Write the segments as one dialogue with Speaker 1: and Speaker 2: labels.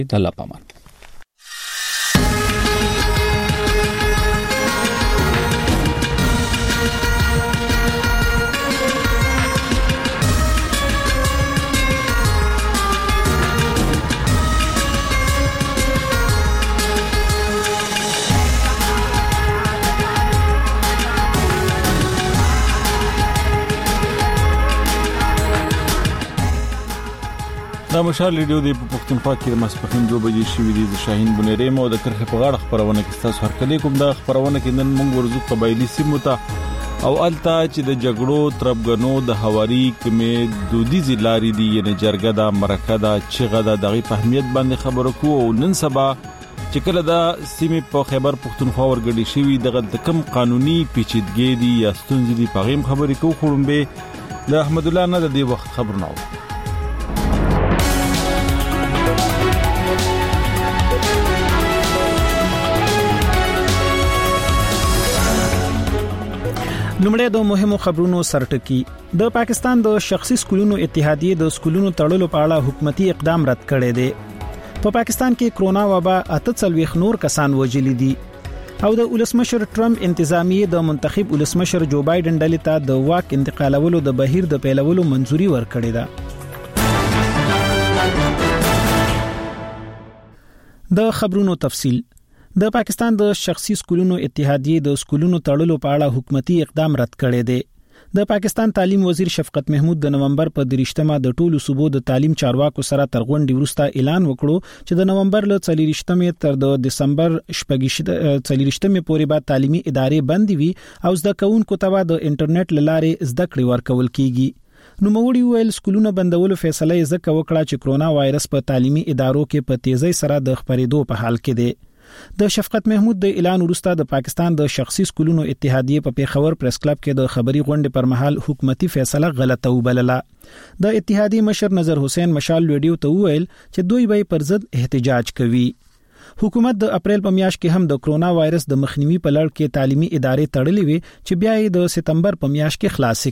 Speaker 1: الله پامان. دا مشال ریډیو د پښتونخوا کې د مسپخین 2 بجې شوې دي. د شاهین بنيري مو د کرخه په غاړه خبرونه کې تاسو هر کله کوم د خبرونه کې نن موږ ورزو قبایلی سیمو ته او التا چې د جګړو تربګنو د حواري کمې دودیزي لارې دي یعنی جرګه دا مرکه دا چغه دا دغه په اهمیت باندې خبرو کو او نن سبا چې کله دا سیمې په خیبر پښتونخوا ورګړي شوی دغه کم قانوني پیچیدګي دي یا ستونزې دي په غیم خبرې کو خورمبه د احمد الله نه د دې وخت خبرونه
Speaker 2: لومړی د مهمو خبرونو سرټکی. د پاکستان د شخصي سکولونو اتحادیه د سکولونو تړلو په اړه حکومتي اقدام رد کړی دی. په پاکستان کې کرونا وبا 48 نور کسان وژلي دي او د ولسمشر ټرمپ انتظامیه د منتخب ولسمشر جو بایدن ډلې ته د واک انتقالولو د بهیر د پیلولو منځوري ورکړې ده. د خبرونو تفصیل. د پاکستان د شخصي سکولونو اتحادیه د سکولونو تړلو په اړه حکومتي اقدام رد کړی دی. د پاکستان تعلیم وزیر شفقت محمود د نومبر په 23مه د ټولو صوبو د تعلیم چارواکو سره تر غونډې وروسته اعلان وکړو چې د نومبر له 24مې تر د دسمبر 24مې پورې به تعلیمي ادارې بندي وي او زده کوونکو ته د انټرنیټ لارې زده کړې ورکول کیږي. نوموړي ویل سکولونو بندولو فیصله یې ځکه وکړه چې کرونا وایرس په تعلیمي ادارو کې په تیزی سره د خپرېدو په حال کې دی. د شفقت محمود د اعلان وروسته د پاکستان د شخصي سکولونو اتحادیه په پیښور پریس کلب کې د خبري غونډې پر مهال حکومتي فیصله غلطه وبلله. د اتحادیه مشر نظر حسین مشال ویډیو ته ویل چې دوی به پر ضد احتجاج کوي. حکومت د اپریل په میاشت کې هم د کرونا وایرس د مخنیوي په لړ کې تعلیمي ادارې تړلې وي چې بیا یې د سپتمبر په میاشت کې خلاص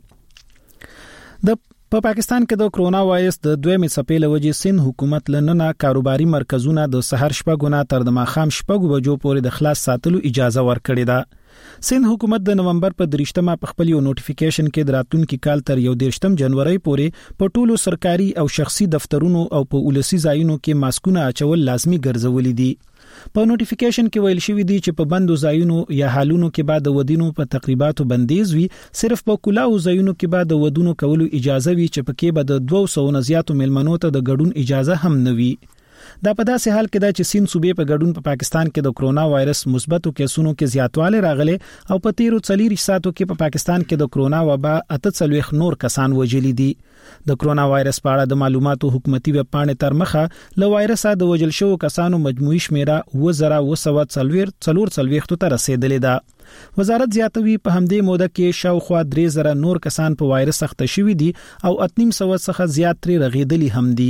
Speaker 2: کړې. په پاکستان کې د کرونا وایرس د 2مې څپې له وجې سند حکومت لننه کاروباري مرکزونه د سحر شپږونه تر د ماخام شپږ بجو پورې د خلاص ساتلو اجازه ورکړې ده. سند حکومت د نومبر په 23مه په خپل یو نوټیفیکیشن کې د راتلونکي کال تر 21 جنوري پورې په ټولو سرکاري او شخصي دفترونو او په ولسی ځایونو کې ماسکونه اچول لازمي ګرځولې دي. په نوټیفیکیشن کې ویل شوی دی چې په بندو ځایونو یا حالونو کې بعد ودینو په تقریباتو بندیز وي، صرف په کلاو ځایونو کې بعد ودونو کولو اجازه وي چې پکې به د 200 نه زیاتو ملمنو ته د ګډون اجازه هم نه وي. دا په داسې حال کې دا چې سین صوبې په ګډون په پاکستان کې د کرونا وایرس مثبتو کیسونو کې زیاتواله راغله او په 13 ساعتو کې په پاکستان کې د کرونا وبا 48 نور کسان وژلي دي. د کرونا وایرس په اړه د معلوماتو حکومتي ویب پاڼې تر مخه له وایرسه د وژل شوو کسانو مجموعي شمیره 2940 ته رسیدلې ده. وزارت زیاتوي په همدې موده کې شاوخوا 3000 نور کسان په وایرس اخته شوي دي او 800 څخه زیات تر رغیدلي هم دي.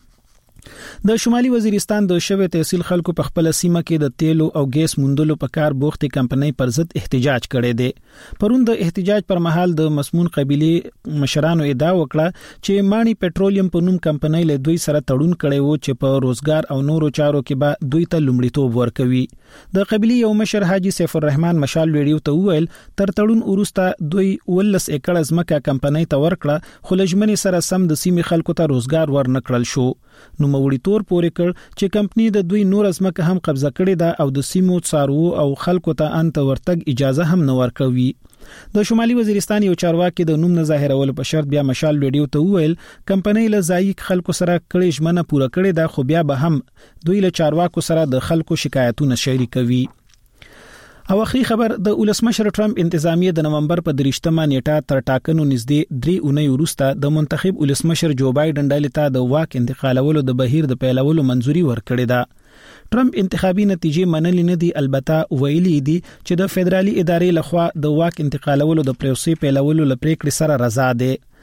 Speaker 2: د شمالي وزیرستان د شوه تحصیل خلکو په خپل سیمه کې د تیلو او ګیس موندلو په کار بوختي کمپنۍ پر ضد احتجاج کړي دي. پرون د احتجاج پر مهال د مسمون قبيله مشرانو ادعا وکړه چې مانی پټرولیم په نوم کمپنۍ له دوی سره تړون کړي وو چې په روزګار او نورو چارو کې به دوی ته لومړیتوب ورکوي. د قبيله یو مشر حاجی سیف الرحمن مشال ویډیو ته ویل تر تړون وروسته دوی 19 ایکړ ځمکه کمپنۍ ته ورکړه، خو لجمنې سره سم د سیمې خلکو ته روزګار ورنکړل شو. نو موړی تور پورې کړ چې کمپنی د دوی نور ځمکه هم قبضه کړې ده او د سیمو څارو او خلکو ته انت ورتګ اجازه هم نه ورکوي. د شمالي وزیرستان یو چارواکي د نوم نه ظاهرول په شرط بیا مشال ویډیو ته ویل کمپنی له ځایق خلکو سره کړي ژمنه پوره کړې ده، خو بیا به هم دوی له چارواکو سره د خلکو شکایتونه شریکوي. او اخري خبر د ولسمشر ټرمپ انتظامیه د نومبر په 23مه نیټه تر ټاکنو نږدې 3 اونۍ وروسته د منتخب ولسمشر جو بایدن ډلې ته د واک انتقالولو د بهیر د پیلولو منځوري ورکړې ده. ټرمپ انتخابي نتیجې منلې نه دي، البته ویلي دي چې د فدرالي ادارې لخوا د واک انتقالولو د پروسې پیلولو لپاره پریکړې سره رضا ده.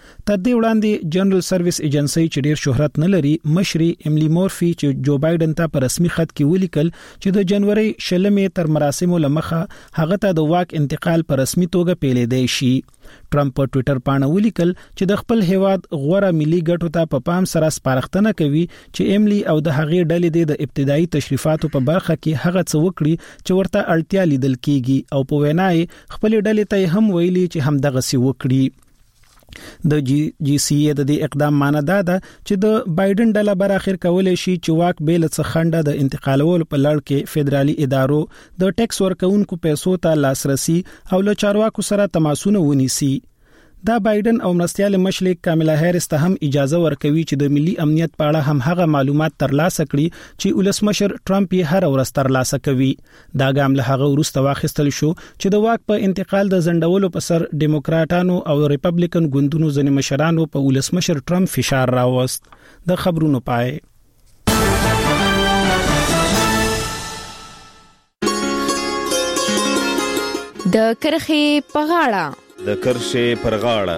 Speaker 2: تر دې وړاندې جنرال سرویس ایجنسی چې ډیر شهرت نه لري مشري ایملی مورفي چې جو بایدن ته په رسمي خط کې ولیکل چې د جنوري 16 تر مراسمو لمخه هغه ته د واک انتقال په رسمي توګه پیلې دی شي. ټرمپ په ټوئیټر باندې ولیکل چې د خپل هیواد غوړه ملي ګټو ته په پام سره سپارښتنه کوي چې ایملی او د هغې ډلې د ابتدایي تشریفاتو په برخه کې هغه څه وکړي چې ورته اړتیا لیدل کیږي او په وینای خپل ډلې ته هم ویلي چې هم دغه څه وکړي. د جی سی ای د دې اقدام معنی دا ده چې د بایدن ډله بر اخر کولای شي چې واک بیل څخه خنډه د انتقالولو په لړ کې فدرالي ادارو د ټیکس ورکونکو پیسو ته لاسرسي او له چارواکو سره تماسونه ونیسي. دا بایدن او مرستیال مشرک کاملا هریس ته هم اجازه ورکوي چې د ملي امنیت په اړه هم هغه معلومات ترلاسه کړي چې ولسمشر ټرمپ یې هر ورځ ترلاسه کوي. دا ګام له هغه وروسته واخیستل شو چې د واک په انتقال د زندولو په سر ډیموکراټانو او ریپبلیکن ګوندونو ځینې مشرانو په ولسمشر ټرمپ فشار راوست. د خبرونو پای
Speaker 3: د کرخې په غاړه
Speaker 4: د کرښې پر غاړه.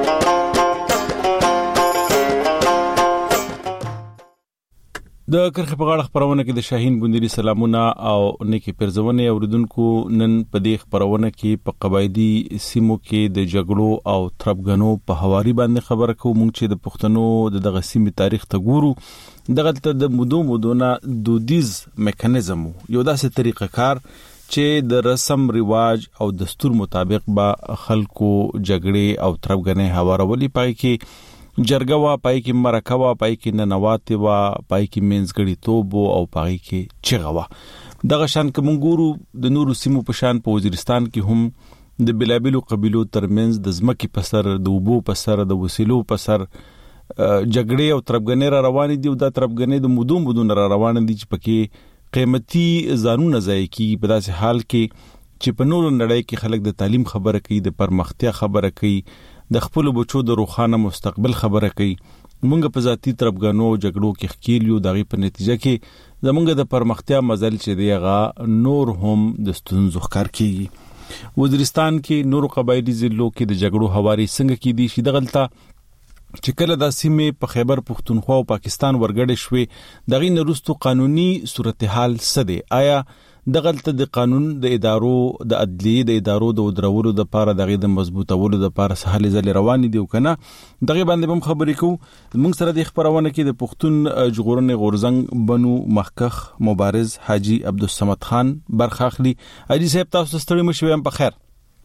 Speaker 1: د کرخې په غاړه خبرونه کې د شاهین ګوندري سلامونه او نیکی پرزونه اوریدونکو. نن په دې خبرونه کې په قبایلی سیمو کې د جګړو او تربګنو په حواري باندې خبره کوو. مونږ چې د پښتنو دغه سیمې تاریخ ته ګورو دغه د مودونه دودیز میکانیزم یو داسې طریقه کار چې د رسم رواج او دستور مطابق با خلکو جګړې او تربګنې حوارولي. پای کې جرګه وا، پای کې مرکه وا، پای کې ننوات وا، پای کې منځګړی توب او پای کې چغه وا. دغه شان کوم ګورو د نورو سیمو په شان په وزیرستان کې هم د بلابلو قبيلو ترمنځ د ځمکې په سر، د اوبو په سر، د وسیلو په سر جګړې او تربګنې را روان دي. او دا تربګنې د مودون را روان دي چې پکې قیمتي ځانونه ځای کی په داسې حال کې چې په نورو نړۍ کې خلک د تعلیم خبره کوي، د پرمختیا خبره کوي، د خپل بچو د روښانه مستقبل خبره کوي. موږ په ذاتی تربګنو جګړو کې خکیلیو دغه په نتیجه کې زمونږ د پرمختیا مزل چې دیغه نور هم د ستونزو ښکار کیږي. وزیرستان کې نورو قبایلی ضلعو کې د جګړو حواري څنګه کې دي شي دغلطه چې کله د سیمې په خیبر پختونخوا او پاکستان ورګړې شوې دغه نرستو قانوني صورتحال څه دی؟ آیا دغلطه د قانون د ادارو د عدلیه د ادارو د ودرولو د لپاره دغه د مضبوطولو د لپاره سهال ځل روان دي او کنه دغه باندې هم خبرې کوو. موږ سره د خبرونه کې د پښتون جغورنې غورزنګ بنو محقق مبارز حاجی عبدالصمد خان برخاخلی. حاجی صاحب تاسو ستړي مشوي هم په خیر.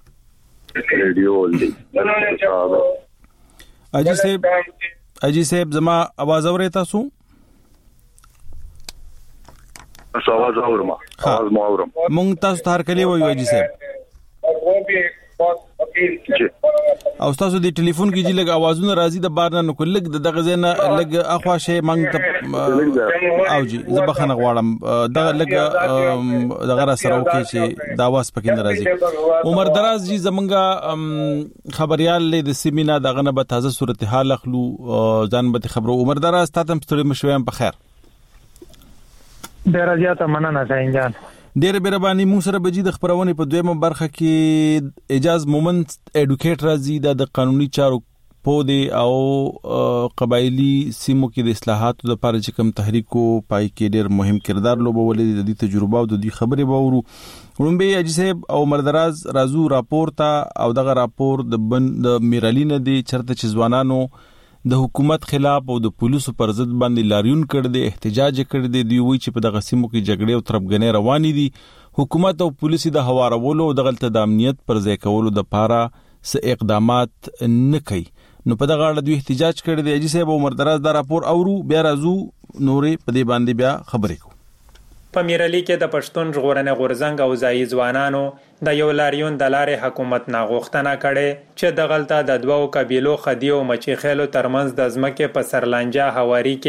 Speaker 5: ریډیو
Speaker 1: اجي صاحب زما आवाज اورئ تاسو؟
Speaker 5: आवाज اورم. आवाज مو اورم.
Speaker 1: مونږ تاسو ته هر کلی وایو اجي صاحب. او تاسو د ټلیفون کې چې لګ आवाजونه راځي د بار نه نو لګ دغه زنه لګ اخوا شي مونږ ته او جی زه بخنه غواړم دغه لګ دغه را سره وکي چې د आवाज پکې نه راځي. عمر دراز جی زمونږه خبريال له د سیمینا دغه نه به تازه صورتحال اخلو ځان به خبرو. عمر دراز تاسو ستړي مشویم په خیر.
Speaker 6: ډیر زیاته مننه ساينجان.
Speaker 1: ډېر بیربانی مو سره بجې د خبرونه په دویمه برخه کې اجاز مومنت اډوکیټ راځي د قانوني چارو پودي او قبایلی سیمو کې د اصلاحاتو لپاره چې کوم تحریکو پای کې ډېر مهم کردار لوبولې د دې تجربه او د دې خبرې باورو. ورنبه اجي صاحب او مردراز رازو راپور ته او دغه راپور د میرالینه دي چرته چې ځوانانو د حکومت خلاف او د پولیسو پر ضد باندې لاریون کړ دي، احتجاج کړ دي. دی وی چې په دغه سیمو کې جګړې او تربګنې روانې دي. حکومت او پولیس د هوارولو او دغه د امنیت پر ځای کولو د لپاره څه اقدامات نه کوي. نو په دغه اړه دوی احتجاج کړ دي. اجي صاحب او مردراز دا راپور اورو بیا رازو نورې په دې باندې بیا خبرې کوو.
Speaker 7: په میرالي کې د پښتون ژغورنې غورزنګ او ځایي ځوانانو د یو لاریون د لارې حکومت ناغوښتنه کړې چې دغلطه د دوو قبیلو خدي او مچیخېلو ترمنځ د ځمکې په سرلانجه هواري کې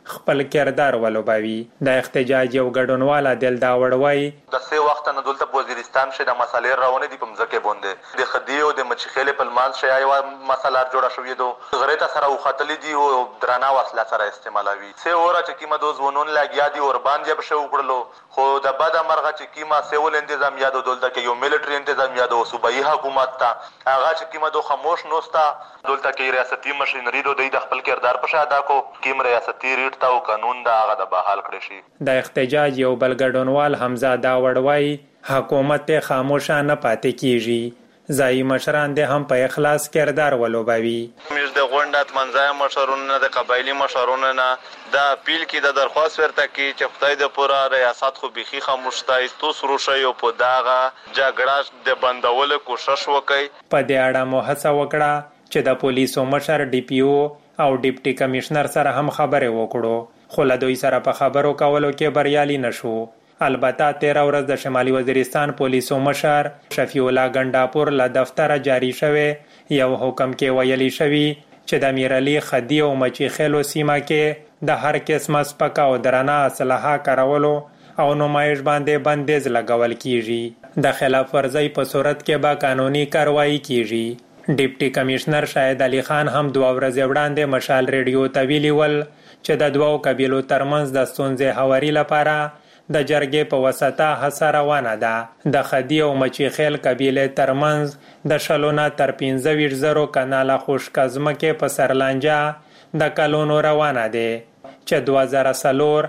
Speaker 7: خپل کردار ولوبوي. د احتجاج یو ګډونوال دلدا وړوي
Speaker 6: د څه وخت نه دلته وزیرستان شه د مسالې راونه دي په مځکه باندې د خدي او د مچخېلې په مال شي ایو مسله جوړه شوې دو غریته سره وختلې دي او درنا وسله سره استعمالوي څه اورا چې کیمه دوز ونون لاګیا دي اور باندې به شو وکړلو خو د بد مرغه چې کیمه سیول تنظیم یادو دلته کې یو ملټری تنظیم یادو صوبایي حکومت ته هغه چې کیمه دو خاموش نوستا دلته کې ریاستي مشینری دو د خپل کردار په شاده کو کیم ریاستي ریټ تا او قانون دا هغه د بحال کړی شي. د
Speaker 7: احتجاج یو بل ګډونوال حمزه دا وړوي حکومت ته خاموشه نه پاتې کیږي. ځای مشران د هم په اخلاص کردار ولوبوي.
Speaker 6: موږ د غونډات منځای مشرونه د قبایلی مشرونه نه دا اپیل کی د درخواست ورته کی چې خدای د پورا ریاست خو بيخي خاموشتای تو سرو شي او په داغه جګړه د بندولو کوشش وکړي.
Speaker 7: په دې اړه مو هڅه وکړه چې د پولیسو مشر ډي پی او او ډیپټي کمشنر سره هم خبرې وکړو خو له دوی سره په خبرو کولو کې بریالي نشو. البته 13 ورځ د شمالي وزیرستان پولیسو مشر شفیع الله ګنداپور له دفتر جاری شوی یو حکم کې ویلي شوی چې د میرعلی خدي او مچخېلو سیمه کې د هر قسم سپکا او درانه اسلحه کارولو او نمایش باندې بندیز لګول کیږي. د خلاف ورزي په صورت کې به قانوني کاروایی کیږي. ډیپټي کمشنر شاهد علي خان هم 2 ورځې وړاندې مشال ریډیو ته ویلي ول چې د دوو قبیلو ترمنځ د ستونزې هواري لپاره د جرګې په وساته هڅه روانه ده. د خدي او مچخېل قبیلې ترمنځ د شلونه تر 15,000 کناله خوشکزمکه په سرلانجه د کلونو روانه ده چې 2004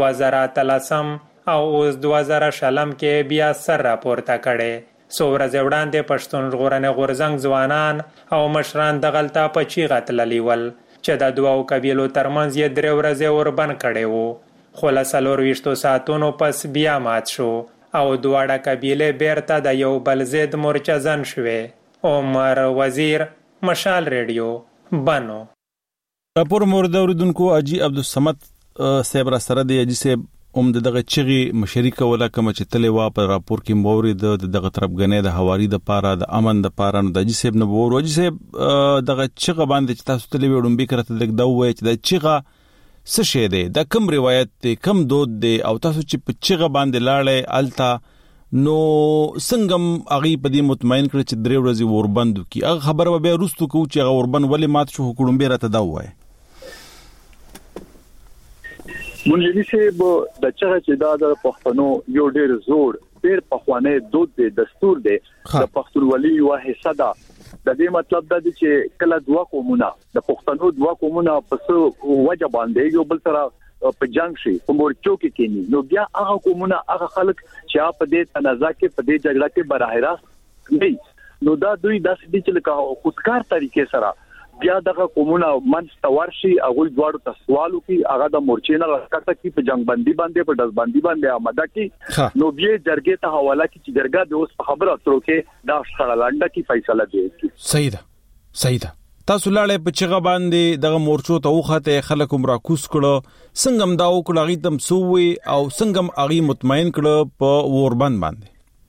Speaker 7: 2013 او اوس 2000 کې بیا سر راپورته کړي. څو ورځې وړاندې پښتون ژغورنې غورځنګ ځوانان او مشران د غلطه په چیغه تللي ول چې د دوو قبیلو ترمنځ یې 3 ورځې اوربند کړی و خو له 24 ساعتونو پس بیا مات شو او دواړه قبیلې بیرته د یو بل ضد مرچزن شوې. عمر وزیر، مشال ریډیو، بنو.
Speaker 1: راپور مورد اوریدونکو اجي عبدالصمد صاحب را سره دی. اجي صاحب دغه چغي مشري کوله کوم چې تلې وا په راپور کې مورید دغه طرفګنې د حواري د پاره د امن د پاره نو د اجي صاحب نه وورو. اجي صاحب دغه چغه باندې چې تاسو تلې وډم به کرته د وای چې د چغه څه شی دی د کوم روایت دی کوم دود دی او تاسو چې په چغه باندې لاړې التا نو څنګه اغي په دې مطمئن کړ چې 3 ورځې وربند کی هغه خبره به روستو کو چې هغه وربند ولې مات شو حکومت به راته دا وای.
Speaker 5: مونږ چې د چغه چې د پښتنو یو ډېر زوړ ډېر پخوانی دود دی دستور دی د پښتونولي یو حصہ ده. د دې مطلب دا دی چې کله دوا قومونه د پښتنو دوا قومونه په څو وجه باندې یو بل سره په جنگ شي په مورچو کې کېنی نو بیا هغه قومونه هغه خلک چې په دې تنازع کې په دې جګړه کې براه راست نه نو دا دوی داسې دي چې لکه خودکار طریقې سره بیا دغه قومونه منځ ته ورشي هغه دواړو ته سوالو کې هغه د مورچې نه راکټه کې په جنگ بندي باندې په دز بندي باندې آماده کې نو بیا جرګې ته حواله کې چې جرګه د اوس خبره اترو کې دا شړلانډه کې فیصله دی.
Speaker 1: صحیح ده تاسو لاړې په چغه باندې دغه مورچو ته وخته خلک هم راکوس کړه څنګه دا وکړه غي تم سووي او څنګه اغي مطمئن کړه په وربند باندې.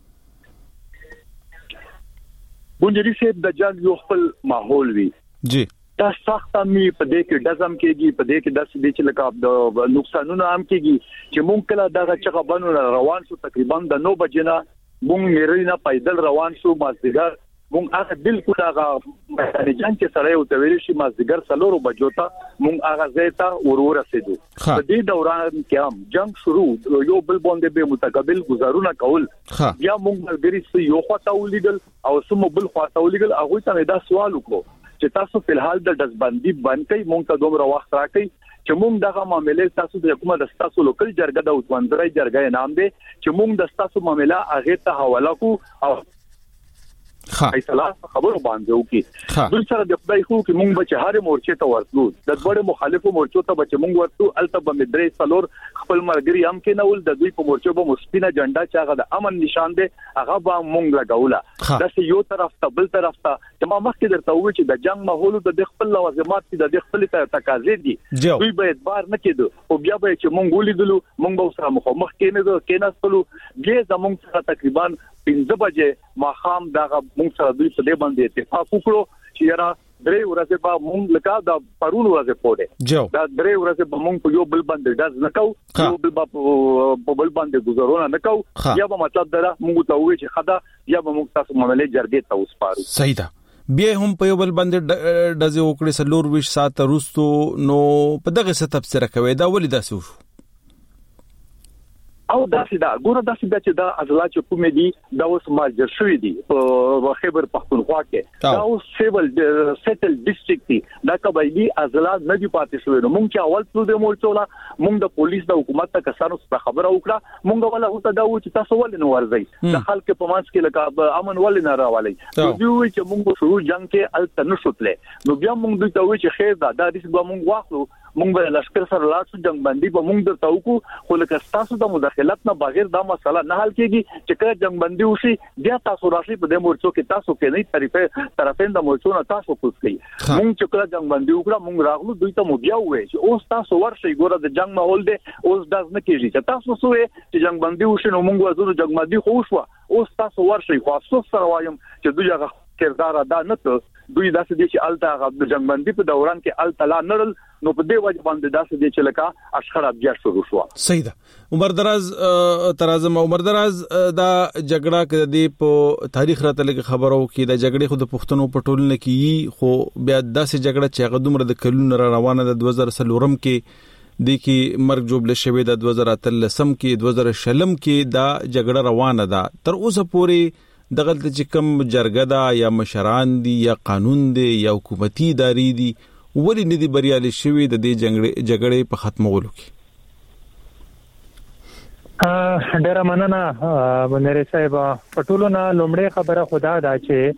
Speaker 5: بونجری صاحب د جنگ یو خپل ماحول وی
Speaker 1: جی
Speaker 5: دا سخت می په دې کې دزم کېږي په دې کې داس دي چې لکه د نقصانونه هم کېږي چې مونږ کله دغه چغه بنو روان شو تقریبا د 9 بجې نه مونږ میرینا پیدل روان شو مازدیګر مونږ هغه بالکل هغه جنگ چې سره یو تویل شي مازدیګر 4 بجو ته مونږ هغه زیتا ورسېدو. په دې دوران کې هم جنگ شروع یو بل باندې به متقابل گزارونه کول بیا مونږ ملګری یو خواته ولیدل او سمو بل خواته ولیدل هغه ته دا سوال وکړو چې تاسو په الحال د دزبندي باندې مونږ ته دومره وخت راکړئ چې مونږ دغه معاملې تاسو د حکومت د تاسو لوکل جرګه د وندرای جرګه نام دی چې مونږ د تاسو معاملې هغه ته حواله کو او فیصله خبرو باندې وکي. بل سره د خدای خو کې مونږ به هر مورچې ته ورتلو د ډېر مخالفو مورچو ته به مونږ ورتلو الته به مدرې سلور خپل مرګري هم کې نول د دوی په مورچو به مسپینه جنډا چې هغه د امن نشان دی هغه به مونږ لګوله د یو طرف ته بل طرف ته چې ما مخکې درته وې چې د جنگ ماحول د خپل لوازمات د خپل تقاضې دي دوی به اعتبار نه کېدو او بیا به چې مونږ ولیدلو مونږ سره مخامخ کېناستلو بیا زمونږ سره تقریبا 15 بجې ما خام دغه مونږ سره دوی په دې باندې اتفاق وکړو چې یاره درې ورځې به مونږ لکه دا پرون ورځې پوره دا درې ورځې به مونږ په یو بل باندې داز نکاو یو بل په بل باندې گزارونه نکاو یا به مطلب دا مونږ ته وایي چې خدا یا به مونږ تاسو معاملې جرګې ته وسپارو.
Speaker 1: صحیح ده. بیا هم په یو بل باندې دزه وکړي سلور وش سات روستو نو په دغه څه تفسیر کوي دا ولې داسې وشو
Speaker 5: او داسې دا ګوره داسې دا چې دا عضلات چې کومې دي دا اوس ماجر شوې دي په خیبر پختونخوا کې دا اوس سیول سیټل ډیسټریکټ دي دا قبایلی عضلات نه دي پاتې شوې نو مونږ چې اول څو د مولچولا مونږ د پولیس د حکومت ته کسانو سره خبره وکړه مونږ ولا هوته دا و چې تاسو ولې نو ورځي د خلک په مانس کې لکه امن ولې نه راوالي نو دوی چې مونږ شروع جنگ کې الته نشوتله نو بیا مونږ دوی ته وایي چې خیر دا د دې مونږ واخلو مونږ به لشکر سره لاړ جنگ بندي به مونږ درته وکړو خو لکه تاسو د مداخلت نه بغیر دا مسله نه حل کیږي چې کله جنگ بندي وشي بیا تاسو راشي په دې مورچو کې تاسو کې نه طرفین د مورچو نه تاسو کوڅ کوي مونږ چې کله جنگ بندي وکړه مونږ راغلو دوی ته مو بیا وایي چې اوس تاسو ورشي ګوره د جنگ ماحول دی اوس داس نه کیږي چې تاسو سوې چې جنگ بندي وشي نو مونږ وزو جنگ بندي خو شو اوس تاسو ورشي خو افسوس سره وایم چې دوی هغه کردار ادا نه ته دوی داسې دي چې الته د جنگ بندي په دوران کې التلا نړل نو په دې وجه باندې داسې دي چې لکه اشخره بیا شروع شو.
Speaker 1: صحیح ده. عمر دراز دا جګړه کې د په تاریخ راته لګ خبرو کې د جګړې خو د پښتنو په ټولنه کې خو بیا داسې جګړه چې هغه دومره د کلونو روانه د 2003 کې د کی مرګ جوړل شوی د 2013 کې 2016 کې دا جګړه روانه ده تر اوسه پورې دغه چې کوم جرګه دا یا مشران دي یا قانون دي یا حکومتي ادارې دي ولې نه دي بریالي شوی د دې جګړې په ختمولو کې؟
Speaker 7: ډېر مننه بنری صاحب. پټولونه لومړی خبره خدا دا چې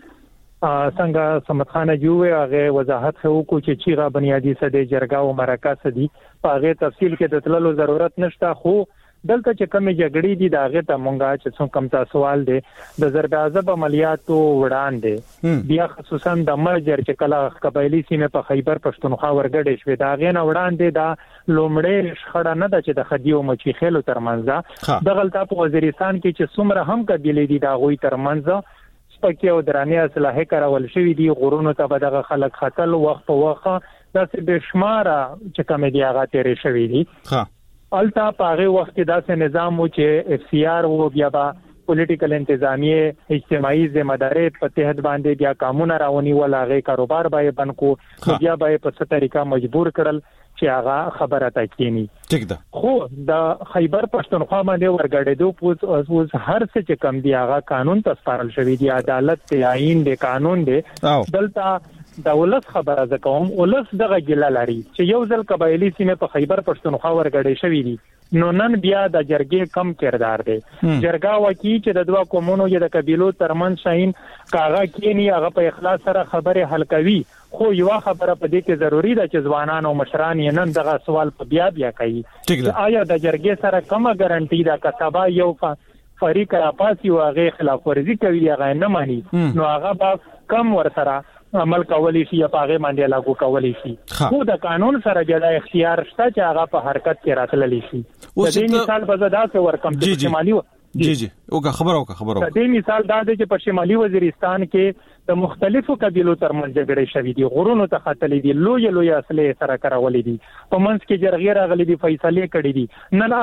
Speaker 7: څنګه سمت خان جوړ هغه وضاحت وکړو چې چیرې بنیادی سده جرګه او مرکز دي په هغه تفصیل کې د تللو ضرورت نشته خو دلته چې کومې جګړې دي دا هغه ته مونږه چې څو کم تاسو سوال دي د زرګازب عملیاتو وړاندې بیا خصوصا د مرجر چې کله قبایلی سیمه په خیبر پښتونخوا ورګډې شوې دا غین وړاندې دا لومړی شخړه نه ده چې د خدیو مچی خېلو ترمنځ د غلطه په وزیرستان کې چې څومره هم قبیلې دي دا غوي ترمنځ سپکه او درانه اصلاحه کارول شوې دي غرونو ته به د خلک خطل وخت په وخت داسې بشماره چې کوم دی هغه تیرې شوې دي التا پاغه وخت داسې نظام و چې اف سی آر او بیا با پولیټیکل انتظامیه اجتماعي ذمہ داری په تحت باندې بیا قانون راونی ولاغه کاروبار به بنکو بیا به په څه طریقه مجبور کړل چې هغه خبره تکینی
Speaker 1: ټیک ده.
Speaker 7: خو د خیبر پښتونخوا باندې ورګړېدو پوز هر څه چې کم دی هغه قانون ته سپارل شوی دی عدالت ته آئین دی قانون دی دلته د ولس خبره زکوم ولس دغه ګله لري چې یو ځل قبایلی سیمه په خیبر پښتونخوا ورګړې شوی دی نو نن بیا د جرګې کم کردار دی جرګه وکی چې د دوه قومونو یا د قبیلو ترمن شاین کاغه کینی هغه په اخلاص سره خبره حل کوي خو یو خبره په دې کې ضروری ده چې ځوانان او مشران یې نن دغه سوال په بیا کوي آیا د جرګې سره کومه ګارانټي ده کتابه یو فریق راپاسی او هغه خلاف ورزي کوي هغه نه مانی نو هغه به کم ور سره عمل کولی شي یا پاغه باندې لاګو کولی شي خو د قانون سره جدا اختیار شته چې هغه په حرکت کې راتللی شي. د دې مثال په زدا څه ورکم چې شمالي
Speaker 1: جی اوګه خبرو د
Speaker 7: دې مثال دا دی چې په شمالي وزیرستان کې د مختلفو قبیلو ترمنځ جګړې شوې دي غرونو ته خاتلې دي لوی اصلي سره کارولې دي په منځ کې جرګې راغلي دي فیصله کړې دي نن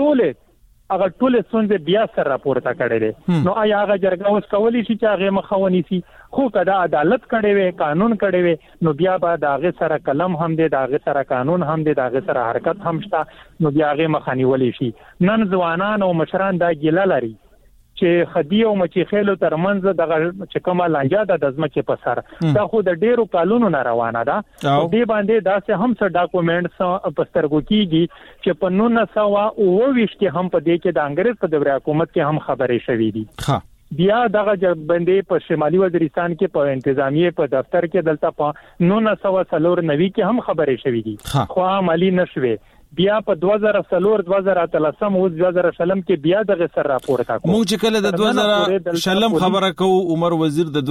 Speaker 7: هغه ټول څنګه بیا سره راپورته کړي دي نو آیا هغه جرګه اوس کولی شي چې هغه مخاوني سي خو کدا عدالت کړي وي قانون کړي وي نو بیا به هغه سره قلم هم دي هغه سره قانون هم دي هغه سره حرکت هم شته نو بیا هغه مخاني ولي شي. نن ځوانان او مشران دا ګیله لري چې خدی او مچی خېلو ترمنځ دغه چې کومه لانجه د ځمکې په سر دا خو د ډیرو کالونو نه روانه ده دې باندې دا څه هم څه ډاکومېنټس په سترګو کېږي چې په 1929 کې هم په دې کې د انګريز په دورې حکومت کې هم خبرې شوې دي بیا دغه بندې په شمالي وزیرستان کې په انتظامیه په دفتر کې دلته په 1994 کې هم خبرې شوې دي خو عملی نشوي بیا په 2013 او 2000 کې بیا دغه سر راپورته کوم
Speaker 1: مونږ چې کله د 2000 خبره کوو عمر وزیر د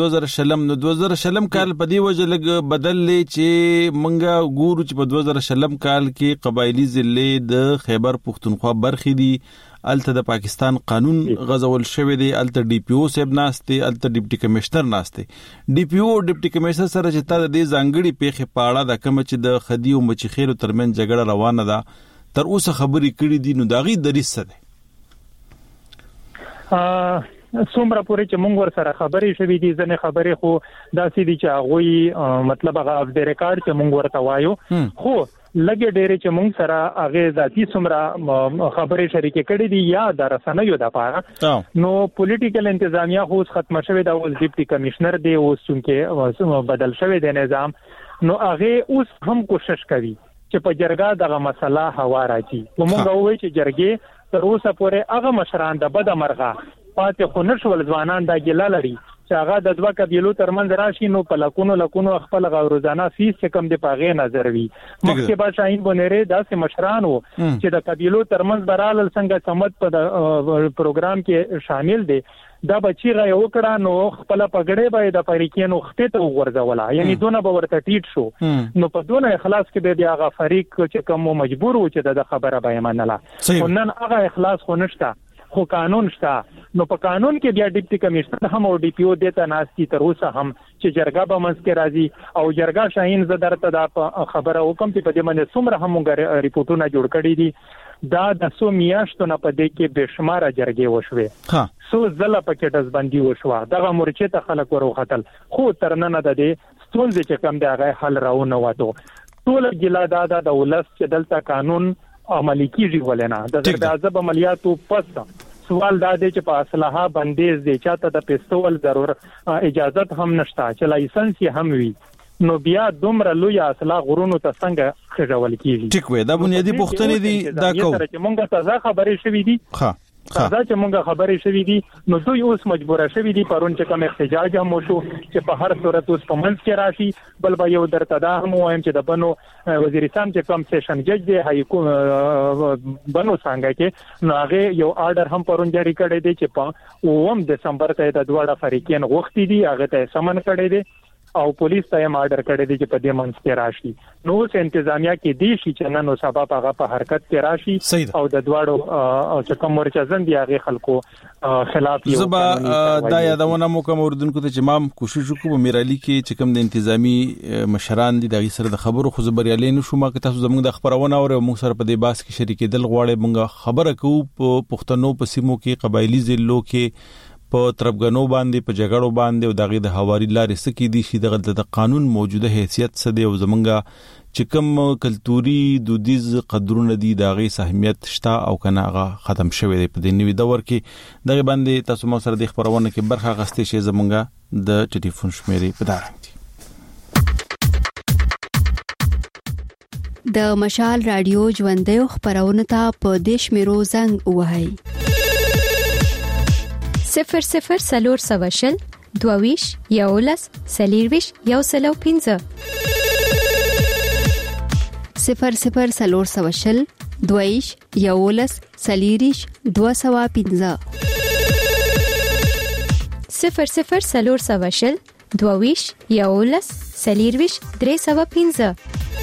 Speaker 1: 2000 کال په دی وجه لګ بدلې چې مونږه ګورو چې په 2000 کال کې قبایلی ضلع د خیبر پښتونخوا برخې دي الته د پاکستان قانون غزول شوی دی، الته ډي پی او صاحب ناشته، الته ډیپټي کمشنر ناشته. ډي پی او ډیپټي کمشنر سره چې تا د دې ځانګړي پیښې پاړه د کوم چې د خدي او مچخیلو ترمن جګړه روانه ده تر اوسه خبرې کړې دي، نو داغي دریس څه دی؟
Speaker 7: څومره پورې چې مونږ ور سره خبرې شوې دي، ځنه خبرې خو داسې دي چې هغه مطلب هغه اف د ریکارډ چې مونږ ورته وایو، خو لګي ډېرې چې مونږ سره هغه ذاتی څومره خبرې شریکې کړې دي یا د رسنیو د پاره. نو پولیټیکل انتظامیه خو ختم شوه، دا اوس ډیپټي کمشنر دی، اوس چې بدل شوی دی نظام، نو هغه اوس هم کوشش کوي چې په جرګه دغه مسله هوا راځي. ومونږ وایو چې جرګې تر اوسه پورې هغه مشران د بد مرغه پاتې خو نشول ځوانان دا ګیله لري چې هغه د دوه قبیلو ترمنځ راشي، نو په لکونو خپل روزانه فیس چې کم دی پاغې نظر وي. مخکې با شاهین بونری داسې مشران وو چې د قبیلو ترمنځ برال څنګه سمت په پروګرام کې شامل دي، دا بچی غي وکړه نو خپل پګړې به د فریقینو خپې ته ورځولا، یعنی دونه به ورته ټیټ شو. نو په دونه اخلاص کې به هغه فریق چې کوم مجبور و چې د خبره به منله، خو نن هغه اخلاص خو نشته، خو قانون شته. نو په قانون کې بیا ډیپټي کمشنر هم او ډي پی او دته ناشتي تر اوسه هم چې جرګه به منځ کې راځي او جرګه شاهین زدرته دا خبره وکم چې په دې باندې څومره هم ریپورتونه جوړ کړي دي، دا د 100 میاشتو نه په دې کې بشماره جرګې وشوي، سو زله پکې دزبندي وشوه، دغه مورچه ته خلک ورغتل، خو ترننه د دې ستونزې چې کم دی هغه حل راونه وته. ټول ګلا د ولس چې دلته قانون عملی کیږي ولنه د عذاب عملیاتو پس سوال دا دی چې په اسلحه بندیز دی، چاته د پیستول ضرور اجازت هم نشته چې لایسنس یې هم وي، نو بیا دومره لوی اسلحه غرونو ته څنګه خېژول کیږي؟
Speaker 1: ټیک وې دا بنیادی پوښتنې دي دا کو
Speaker 7: چې مونږ ته خبرې شوې دي. دا چې مونږه خبرې شوې دي، نو دوی اوس مجبور شوي دي پرون چې کوم احتجاج هم وشو چې په هر صورت اوس په منځ کې راشي. بل به یو درته دا هم وایم چې د بنو وزیرستان چې کوم سیشن جج دی بنو څنګه کې، نو هغه یو آرډر هم پرون جاری کړی دی چې په 9 دسمبر ته د دواړه فریقین غوښتي دي، هغه ته سمن کړی دی او پولیس ته هم آرډر کړی دی چې په دې منځ کې راشي. نو اوس انتظامیه کې دی چې نن او سبا هغه په حرکت کې راشي او د دواړو چې کوم مرچزن دی هغه خلکو خلاف یو
Speaker 1: زبا دا یادونه مو کوم اردوونکو ته چې مام کوشش وکړو میرالي کې چې کوم د انتظامی مشران دي دغه سره د خبرو خو زبريالي نشو، ما که تاسو زموږ د خبرونه او موږ سره په دې باس کې شریکېدل غواړي، موږ خبره کوو په پښتنو په سیمو کې قبایلی ضلعو کې په تربګنو باندې په جګړو باندې او دغه د حواري لارې سکی دي چې دغه د قانون موجوده حیثیت څه دی او زمونږه چې کوم کلتوري دودیز قدرونه دي دغه سهمیت شته او کنه هغه ختم شوی دی په دې نوې دور کې. دغه باندې تاسو مو سره د خبرونه کې برخه غستې شي زمونږه د ټلیفون شمیرې په دارنګ دي.
Speaker 8: د مشال رادیو ژوندې خبرونه ته په دیش میرو زنګ وهاي
Speaker 3: 00 سلور سواشل دوویش یولس سلیرویش یوسلو 15
Speaker 8: 00 سلور سواشل دوویش یولس سلیریش 215
Speaker 3: 00 سلور سواشل دوویش یولس سلیرویش 315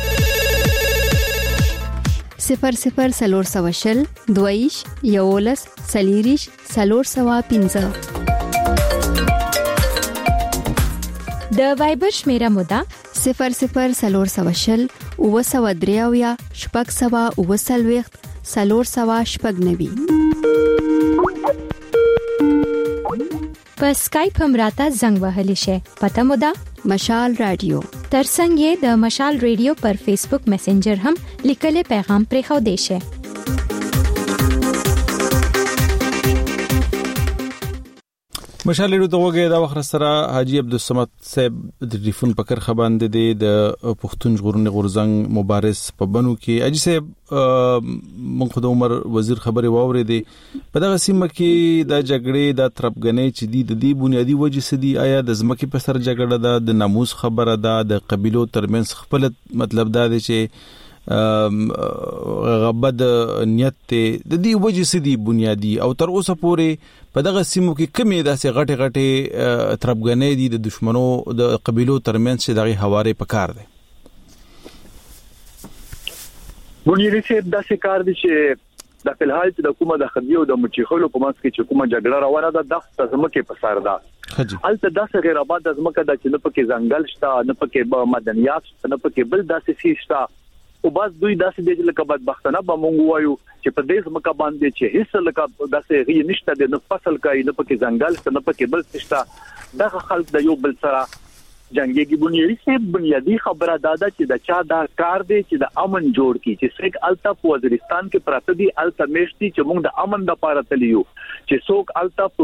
Speaker 8: 00 سلور سواشل دویش یولس سلیریش سلور سوا 15
Speaker 3: د وایبر شمیره مودا
Speaker 8: 00 سلور سواشل او سوا دریاویا شپږ سوا او سلويخت سلور سوا شپږ نوي.
Speaker 3: په سکایپ هم راته زنګ وهلی شي، پته مودا
Speaker 8: مشال رادیو
Speaker 3: ترڅنګ یې د مشال رادیو پر فیسبوک میسنجر هم لیکل پیغام پرې خو دی شي.
Speaker 1: مشال رادیو ته وګورئ دا وخت سره حاجی عبدالصمد صاحب د ټلیفون په کرخه باندې د پښتون ژغورنې غورزنګ مبارز په بنو کې. حاجی صاحب مونږ د عمر وزیر خبري واورېدې په دغه سیمه کې د جګړې د تربګنې چې د دې بنیادی وجې سدي، آیا د ځمکې په سر جګړه ده، د ناموس خبره ده، د قبيلو ترمنځ خپل مطلب دا دی چې غبد نیت د دې وجې سدي بنیادی او تر اوسه پورې په دغه سیمو کې کمې داسې غټه تربګنې دي د دشمنو د قبيلو ترمنځ چې دغه حواله پکار دي؟
Speaker 5: بنیادی چې داسې کار دي چې د فلحال چې د کومه د خدیو د مچخلو په منځ کې چې کومه جګړه روانه ده د ځمکې په سر ده البته داسې غیر آباد د ځمکه د چې نه پکې ځنګل شته نه پکې مدنیات نه پکې بل داسې شي شته او بس دوی داسې د لکه بدبختانه به مونږ وایو چې په دې ځمکه باندې چې هیڅ لکه داسې غي نشته د فصل کوي نه پکې ځنګل نه پکې بل شته دغه خلک د یو بل سره جنگي بنیادی څه بنیادی خبره دادا چې د چا دا کار دی چې د امن جوړ کی چې څوک الطف وزیرستان کې پراته دي التمشتي چې موږ د امن د لپاره تلیو چې څوک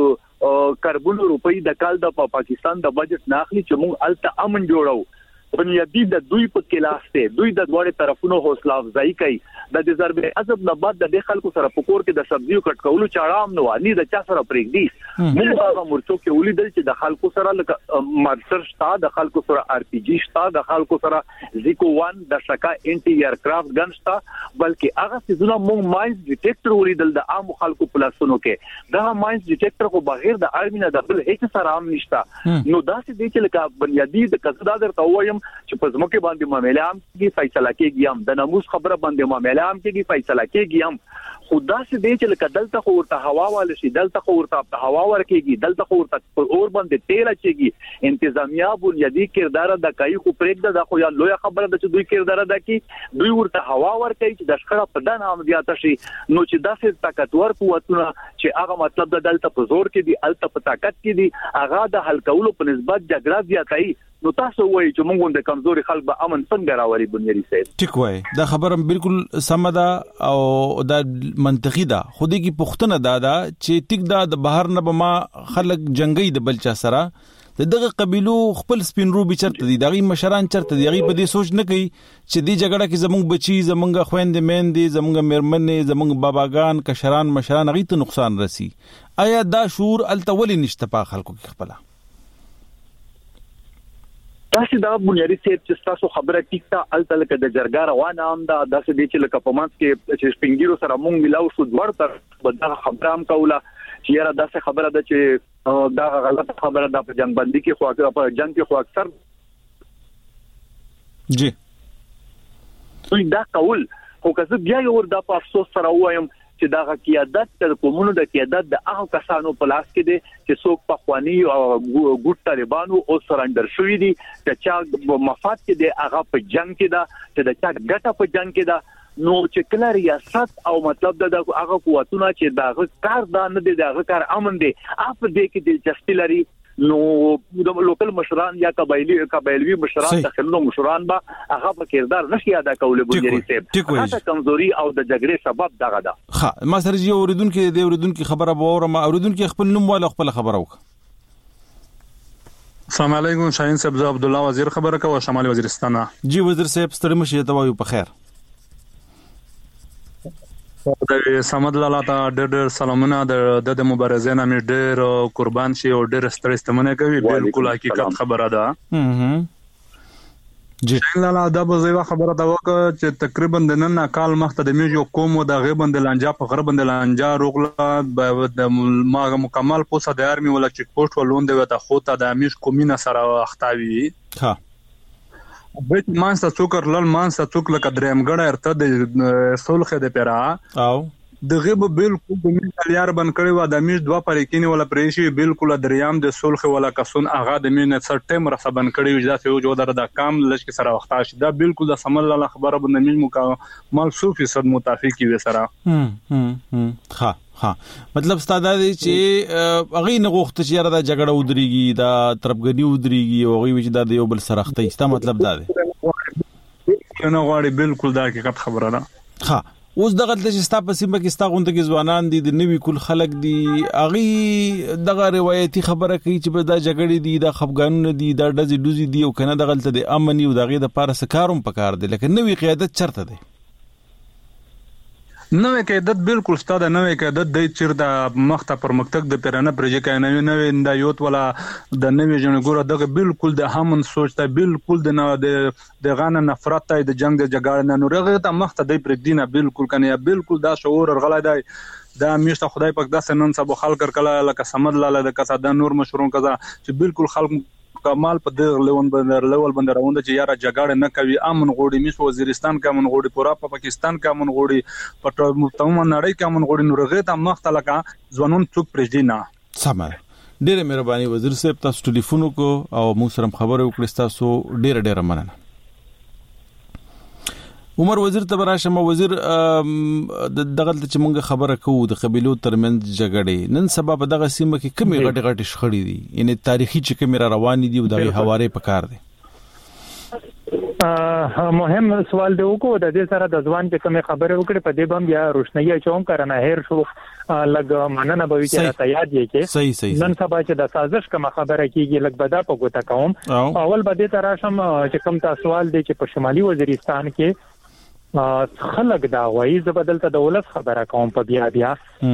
Speaker 5: الطف کاربن روپی د کال د پاکستان د بجټ ناخلي چې موږ الته امن جوړو بنیادی د دوی په کلاس ته دوی د دوه طرفونو حوصله افزایی کوي د ضرب عذاب نه بعد د خلکو سره پکور کې د سبزیو کټ کولو چاړام نو اني د چا سره پرېږدي موږ هغه مرچو کې ولیدل چې د خلکو سره لکه مارسر شتا د خلکو سره ار پی جی شتا د خلکو سره زیکو 1 د شکا انټي ایرکرافټ ګن شتا بلکې هغه سيزونه موږ ماینز ډیټیکټر ولیدل د عام خلکو په لاسونو کې دا ماینز ډیټیکټر خو بغیر د ارمي نه د بل هیڅ سره عام نشتا نو دا چې د چې لکه بنیادی د قصدا درته وایم چې په ځمکه باندې معاملې هم کې فیصله کېږي هم د ناموس خبره باندې معاملې هم کې فیصله کېږي هم خدا سي دې چې لکه دلته خو ورته هوا وال شي دلته خو ورته هوا ورکېږي دلته خو ورته اور باندې تیل اچيږي انتظامیه بنیادی کردار د کای خو پرېږده د خو یا لوی خبره ده چې دوی کردار ده کې دوی ورته هوا ورکوي چې د شخړه په دان عملیات شي نو چې داسې طاقتور قوتونه چې هغه مطلب د دلته په زور کې دي الته په طاقت کې دي هغه د حل کولو په نسبت جګړه زیاتای نو تاسو وایي چې موږ د کمزوري خلک به امن څنګه راوړي بنیادی صاحب
Speaker 1: ټیک وای دا خبره بالکل سم ده او دا منطقي ده خو دې کې پښتنه ده چې ټیک ده د بهر نه به ما خلک جنگي د بلچا سره دغه قبيلو خپل سپینروبي چرته دي دغه مشران چرته دي غي په دې سوچ نه کوي چې دې جګړه کې زمونږ بچي زمونږ خويندې مېندې زمونږ میرمنې زمونږ باباګان کشران مشران غي ته نقصان رسي آیا دا شعور التولي نشته په خلکو کې خپل
Speaker 5: تاسو دا بنیادی چې تاسو خبره ټیکتا الته لکه د جرګه روانه هم دا داسې دي چې لکه په مانس کې چې سپینګیرو سره مونږ ملاو شو دوړ تر بدغه خبره هم کوله چې یاره داسې خبره ده چې دا غلط خبره ده په جنگ بندي کې خو په جنگ کې خو اکثر
Speaker 1: جی
Speaker 5: دوی دا کول خو که بیا یو ور د افسوس سره وایم چې دا قیادت د قومونو د قیادت د هغه کسانو په لاس کې دي چې څوک په خواني او ګوټ طالبانو او سرندر شوې دي چې چا مفاد کې دي هغه په جنگ کې ده چې د چا ګټه په جنگ کې ده نو چې کله ریاست او مطلب د هغه قوتونه چې دا کار دا نه دي دا کار امن دي اپ دې کې دلچسپي لري نو د لوکل مشران یا قبایلوي مشران داخلو مشران به هغه په کردار نشي ادا کولای بوجري صاحب هغه کمزوري او د جګړې سبب دغه ده
Speaker 1: ها ما سره یو اوریدونکو خبره باور ما اوریدونکو خپل نوم ولا خپل خبره وک
Speaker 9: السلام علیکم شاهین صاحب زه عبد الله وزیر خبره کوم شمالي وزیرستان
Speaker 1: جی وزیر صاحب ستړي مشه ته وایو په خیر
Speaker 9: د سمد لاله ته ډېر سلامونه د مبارزې نامې ډېر قربان شي او ډېر ستړي ستمنه کوي بالکل حقیقت خبره ده
Speaker 1: جی
Speaker 9: لاله دا به زیوا خبره دا وکړه چې تقریبا د نن کال مخته د میجو قوم د غیبند لانجا په غربند لانجا روغله د مکمل پوسه د ارمي ولا چیک پوسټ ولوند وته خو ته د امیش کومینه سره اختاوي
Speaker 1: ها
Speaker 9: بیت مانستا څوکر لل مانستا څوک لکه درېمګړه ارته د سولخه د پیرا
Speaker 1: او
Speaker 9: دغه به بالکل د میلیار بن کړي و د میش دوا پرې کینی ولا پرېشي بالکل دریام د سولخه ولا کسون اغا د مینه سر ټیم رسا بن کړي وجدا ته جو در د کام لشک سره وخت شي دا بالکل د سمل الله خبره بن میش مکمل 100% متفق وي سره
Speaker 1: ها مطلب ستاده دي چې اغه نه غوښته چې یاره دا جګړه ودرېږي دا ترپګنی ودرېږي او غوي چې دا یو بل سرخته استا مطلب دا دی
Speaker 9: نه غواړي بالکل دا حقیقت خبره ده
Speaker 1: ها اوس دغه چې ستا په سیمه کې ستا غونډه کې ځوانان دي د نوي کول خلک دي اغه دغه روایتي خبره کوي چې دا جګړې دي دا خفګانونه دي دا ډزې دوزي دي او کنه دغه ته د امني او دغه د پاره سکاروم پکار دي لکه نوې قیادت چرته دي
Speaker 9: نوې قیادت بالکل ستاده نوې قیادت د چیر د مخته پر مکتب د پیرانه پروژه کې نوې د یوت ولا د نوې جنګورو دغه بالکل د همن سوچ ته بالکل د غانه نفرت ته د جنگ د جګړې نه نورغه ته مخته د پردینه بالکل کنه بالکل دا شعور غلا دی دا میشته خدای پاک داسې نن سبا خلک کړه لکه سمد لاله د کسا د نور مشرون کذا چې بالکل خلک کمال په دغه لیول باندې روان چې یاره جګړه نه کوي امن غوړي مس وزیرستان کا امن غوړي پورا په پاکستان کا امن غوړي په تمام نړۍ کا امن غوړي نورغه ته مختلقه ځوانون څوک پرېږدي نه
Speaker 1: سمه ډېر مهرباني وزیر صاحب تاسو ټلیفون کو او موږ سره خبرو وکړو تاسو ډېر مننه عمر وزیر تبراشم وزیر دغه چې موږ خبره کوو د قبيلو ترمنځ جګړې نن سبا په دغه سیمه کې کمی غټ شخړې دي یعنی تاریخي چې کوم را روان دي او د حواله پکار دي
Speaker 7: مهم سوال دی وکړو د دې سره د ځوان چې کوم خبره وکړي په دې باندې بیا روشنايي چوم کرنا هیر شو لګ مننه به چې راته یاد یې کې
Speaker 1: صحیح
Speaker 7: نن سبا چې د سازش کوم خبره کیږي لګ بدا په ګوته کوم اول به دې تراشم چې کوم تاسو سوال دی چې په شمالي وزیرستان کې خلق دا وایي زبدل ته دولت خبره کوم په بیا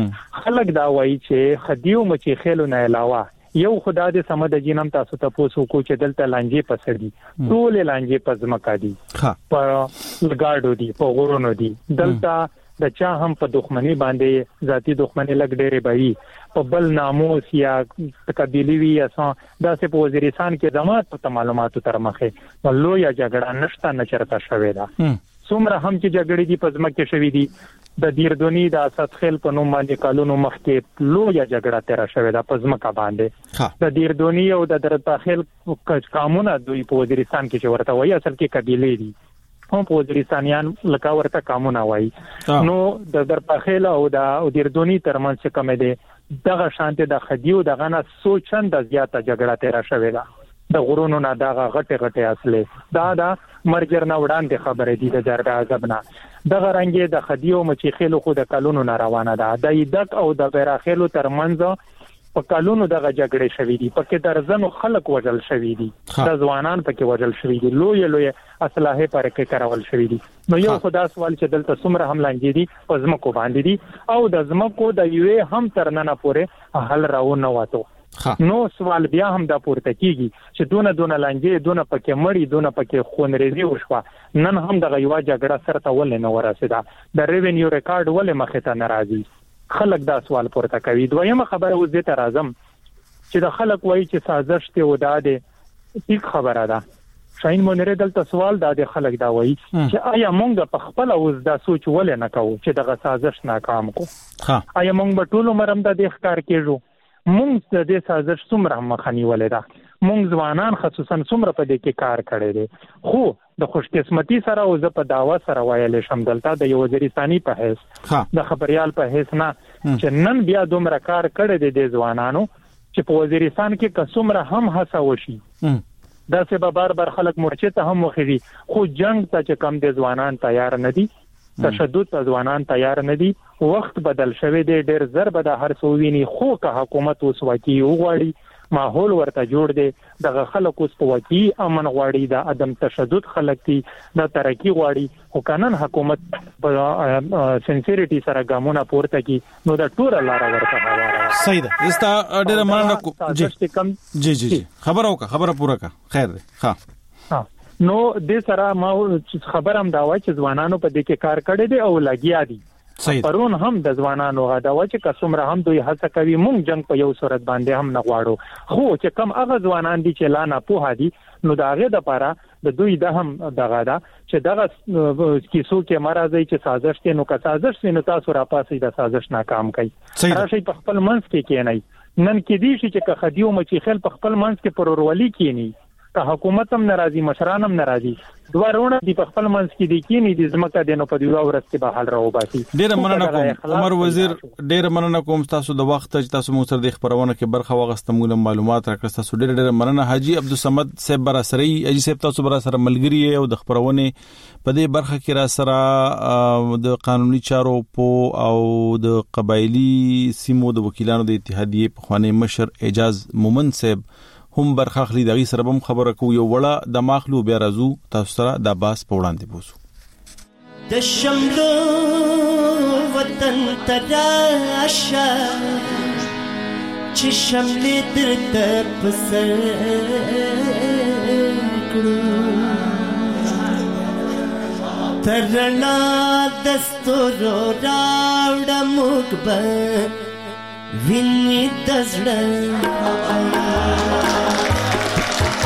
Speaker 7: خلق دا وایي چې خدیو مچې خېلو نه علاوه یو خدا دې سمد جنم تاسو ته پوسو کو چې دلته لانجې پسدي ټول لانجې پزمکا دي په لګاډو دي په غورونو دي دلته د چا هم په دښمنی باندې ذاتی دښمنی لګ ډېرې بوي په بل ناموس یا قبيلي وي اساں داسې په وزیرستان کې جماعت په معلوماتو تر مخه ولو یا جګړه نشته نه چرته شوې ده څومره هم چې جګړې دي په ځمکه شوې دي د دیردونی د اسد خیل په نوم باندې کالونو مخکې لو یا جګړه تیر شوې ده په ځمکه باندې د دیردونی او د درتاخیل قانون دوی په وزیرستان کې چې ورته وایي اصل کې قبيله دي هم په وزیرستانیان لکه ورته قانون وایي نو د درتاخیل او د دیردونی ترمنځ څه کم دي دغه شانته د خدیو دغه نه سوچند زیاته جګړه تیر شوې ده د غرونو نه دغه غټه اصله دا مرګر نه وړاندې خبره دي د جرګه عزبنا دغه رنګي د خدیو مچخیلو خو د کلونو نه روانه ده د ایدک او د بیراخیلو ترمنځ په کلونو دغه جګړې شوې دي پکې درزنو خلک وژل شوې دي د ځوانان پکې وژل شوې دي لوی اسلحه پر کې کارول شوې دي نو یو خدا سوال چې دلته څومره هم لانجې دي په ځمکو باندې دي او د ځمکو د یوې هم ترننه پورې حل راو نه وته نو سوال بیا هم دا پورته کیږي چې دونه لانجې دونه پکې مړی دونه پکې خونریزي وشوه نن هم د غیوا جګړه سره ول نه ورسېده د ریونیو ریکارډ ول مخه ته ناراضي خلک دا سوال پورته کوي دویمه خبره و زه ته راځم چې د خلک وایي چې سازش ته وداده هیڅ خبره ده شاین مونره دلته سوال د خلک دا وایي چې آیا مونږ په خپل اوس دا سوچ ول نه کوو چې دغه سازش ناکام کو آیا مونږ په ټولو مرم د ښکار کېږو مونږ د دې سازش څومره مخنی ولې ده مونږ ځوانان خصوصا څومره په دې کې کار کړی دی خو د خوشقسمتی سره او ز په داوا سره وایل شم دلته د یو وزیرستاني په حیث د خبريال په حیث نه چې نن بیا دومره کار کړی دی د ځوانانو چې په وزیرستان کې کڅومره هم هڅه وشي دا سه بار خلک مرچه ته هم وخی خو جنگ ته چې کم د ځوانان تیار نه دي تشدد ته ځوانان تیار نه دي وخت بدل شوی دی ډېر زر به د هر سووینی خو که حکومت وسواکی وغواړي ماحول ورته جوړ دی دغه خلکو سپوکی امن غواړي د عدم تشدد خلک دي د ترقی غواړي خو قانون حکومت سنسریټي سره ګامونه پورته کی نو د ټول لار ورته حواله
Speaker 1: صحیح ده استا ډېر مننه کو جی خبره پوره کا خیر ده ها
Speaker 7: نو د سره ما خبر هم دا وای چې ځوانانو په دې کې کار کړی دی او لګیا دي پرون هم د ځوانانو غدا و چې کومره هم دوی هڅه کوي مونږ جنگ په یو صورت باندې هم نه غواړو خو چې کم هغه ځوانان دي چې لا نه پوها دي نو داغه د پاره د دوی د هم دغه دا چې دغه کیسو کې مرزي چې سازش کې نو که سازش نو تاسو را پاسې د سازش ناکام کړي راشي په خپل منځ کې نه نن کې دي چې خدیو مچې خل په خپل منځ کې پرورولي کینی که حکومت هم ناراضي مشران هم ناراضي دوارونه دی په خپل منځ کې دي کینی د زمکه د نو په دیو ورځ کې به حل راو باسي
Speaker 1: ډیر مننه کوم عمر وزیر ډیر مننه کوم تاسو د وخت چې تاسو مو سره د خبرونه کې برخه واغستمول معلومات راکړ تاسو ډیر مننه حاجی عبدالصمد صاحب برا سره اجي صاحب تاسو برا سره ملګری او د خبرونه په دې برخه کې را سره د قانوني چارو په او د قبایلی سیمو د وکیلانو د اتحادیه په خوانه مشر اعجاز مومن صاحب هم برخاخلی دغه سره هم خبره کو یو وړه د ماخلو بیا رازو تاسو سره د باس په وړاندې بوسو
Speaker 10: د شملو وطن تراشه چې شملې درته پسر کړو ترنا دستورو راوړه مخبر ویني دزړه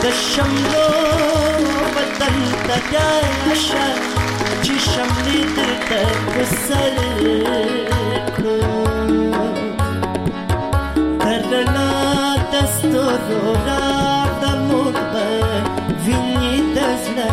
Speaker 10: شملو وطن تداشا چې شملې درته وسر کړو درنا دستورو راوړ موږ به ویني د زړه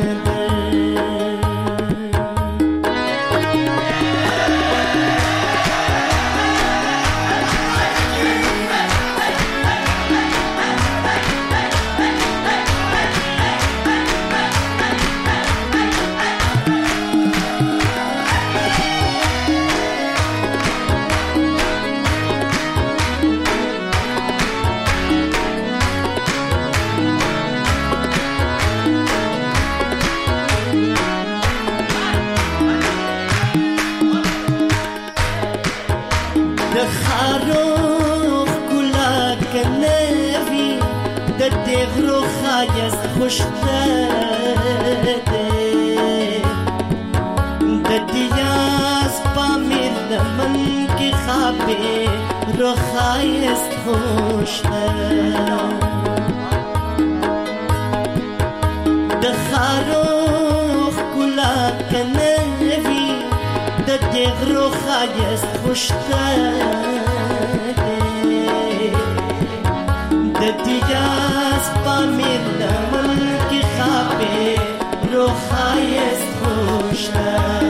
Speaker 10: خوشته د دیاس پامیر لمن کې خابه روخایست خوشته د خاروخ کلا کنوي د دغرو خایست خوشته د دیاس پامیر لمن کې خابه روخایست خوشته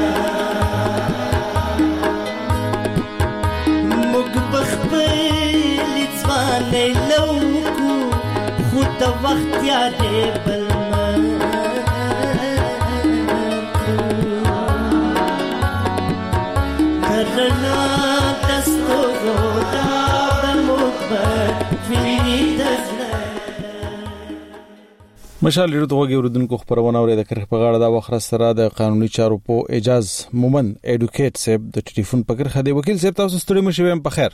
Speaker 10: موږ بخبل ځوانې لوکو خو د وخت یادې بلما کرنا دستورو دا موږ
Speaker 1: مشال لري توګه وردونکو خبرونه اوري د کرخ په غاړه دا وخت سره د قانوني چارو په اجاز مومن اډوکیټ صاحب د ټلیفون پکړ خدي وکیل صاحب تاسو ستړي مشوي په خیر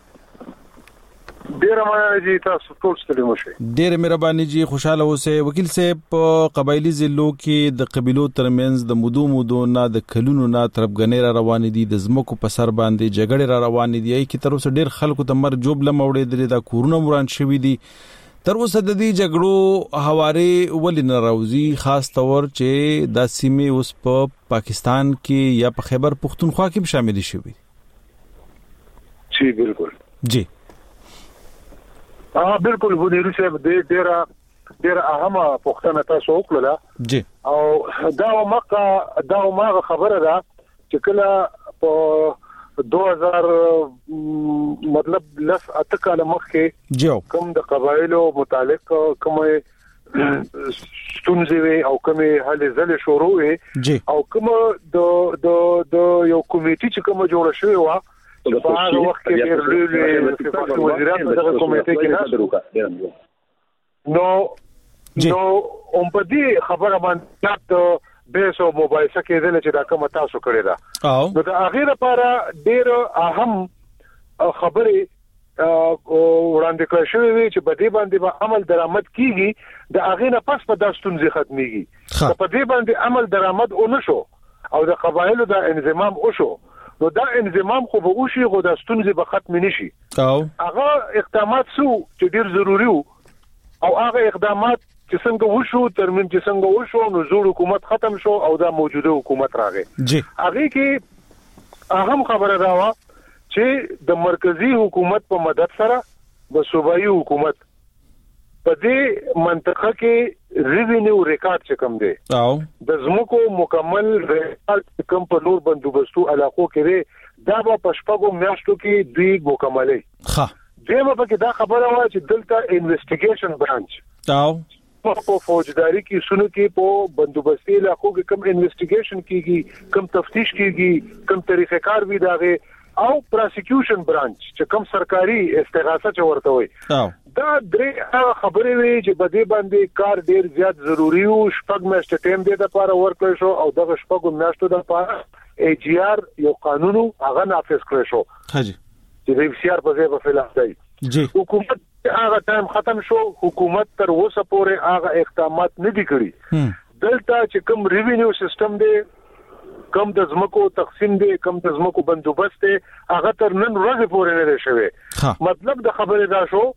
Speaker 11: ډیره مهرباني تاسو ټول ستړي مشوي
Speaker 1: ډیره مهرباني جی خوشاله اوسئ وکیل صاحب قبایلی ضلعو کې د قبيلو ترمنځ د مودو نه د کلونو نه طرفګنۍ را روان دي د زمکو په سر باندې جګړې را روان دي کی تر اوسه ډیر خلکو ته مر جوب لموړې دي د کورونه مران شوی دي تر اوسه د دې جګړو حواله ولې ناراضي خاص تور چې د سیمه اوس په پاکستان کې یا په خیبر پختونخوا کې شامل شوی
Speaker 11: جی بالکل
Speaker 1: جی
Speaker 11: بالکل ونیرو صاحب ډیره اهمه پښتنه تاسو وکړه
Speaker 1: جی
Speaker 11: او دا ماغه خبره ده چې کله په 2000 مطلب لس اتکاله مخکې کوم د قبایلو متعلق کومه ستونزې او کومه حل زله شروع او کومه د یو کمیټي چې کومه جوړ شوی و په هغه وخت کې ډېر لوی وزیران دغه کمیټې کې نو په دې خبره باندې بیسو موبایل سکه دل چې دا کوم تاسو کړی دا نو دا هغه لپاره ډېر اهم خبره وړاندې کړی شوی چې په دې باندې عمل درآمد کیږي د هغه نه پس په داستونځي ختميږي په دې باندې عمل درآمد اونشو او د قبایلو د انضمام وشو نو دا انضمام خو به وشي خو د ستونزې به ختم نشي هغه اقدامات چې ډېر ضروري او هغه اقدامات چې څنګه وشو ترمن چې څنګه وشو نو زوړ حکومت ختم شو او دا موجوده حکومت راغی هغه کې اهم خبره دا و چې د مرکزی حکومت په مدد سره د صوبایي حکومت په دې منطقه کې ریوینیو ریکارډ چې کوم دی د زمکو مکمل ریکارډ کوم په نور بندوبستو علاقو کې دا په شپږو میاشتو کې دوی مکملې دیمه په کې دا خبره و چې دلته انویسټیګیشن برانچ په فوجداري کې سونو کې په بندوبستي علاقو کې کوم انویسټیګیشن کیږي کوم تفتیش کیږي کوم طریقې کار وی داغه او پروسیکیوشن برانچ چې کوم سرکاري استغاثه چورته وي دا درې خبرې وي چې بده باندې کار ډیر زیات ضروری او شپږ میاشتې ټیم دی د لپاره ورکړل شو او دغه شپږ میاشتو د لپاره ای جی آر یو قانون هغه نافذ کړی شو
Speaker 1: حاجی
Speaker 11: چې د سی آر په ځای په فلح دی حکومت هغه ټایم ختم شو حکومت تر اوسه پورې هغه اقدامات نه دي کړی دلته چې کوم ریوینیو سیستم دی کم د زمکو تقسیم دی کم د زمکو بندوبست دی هغه تر نن ورځې پورې نه شوی مطلب د خبره دا شو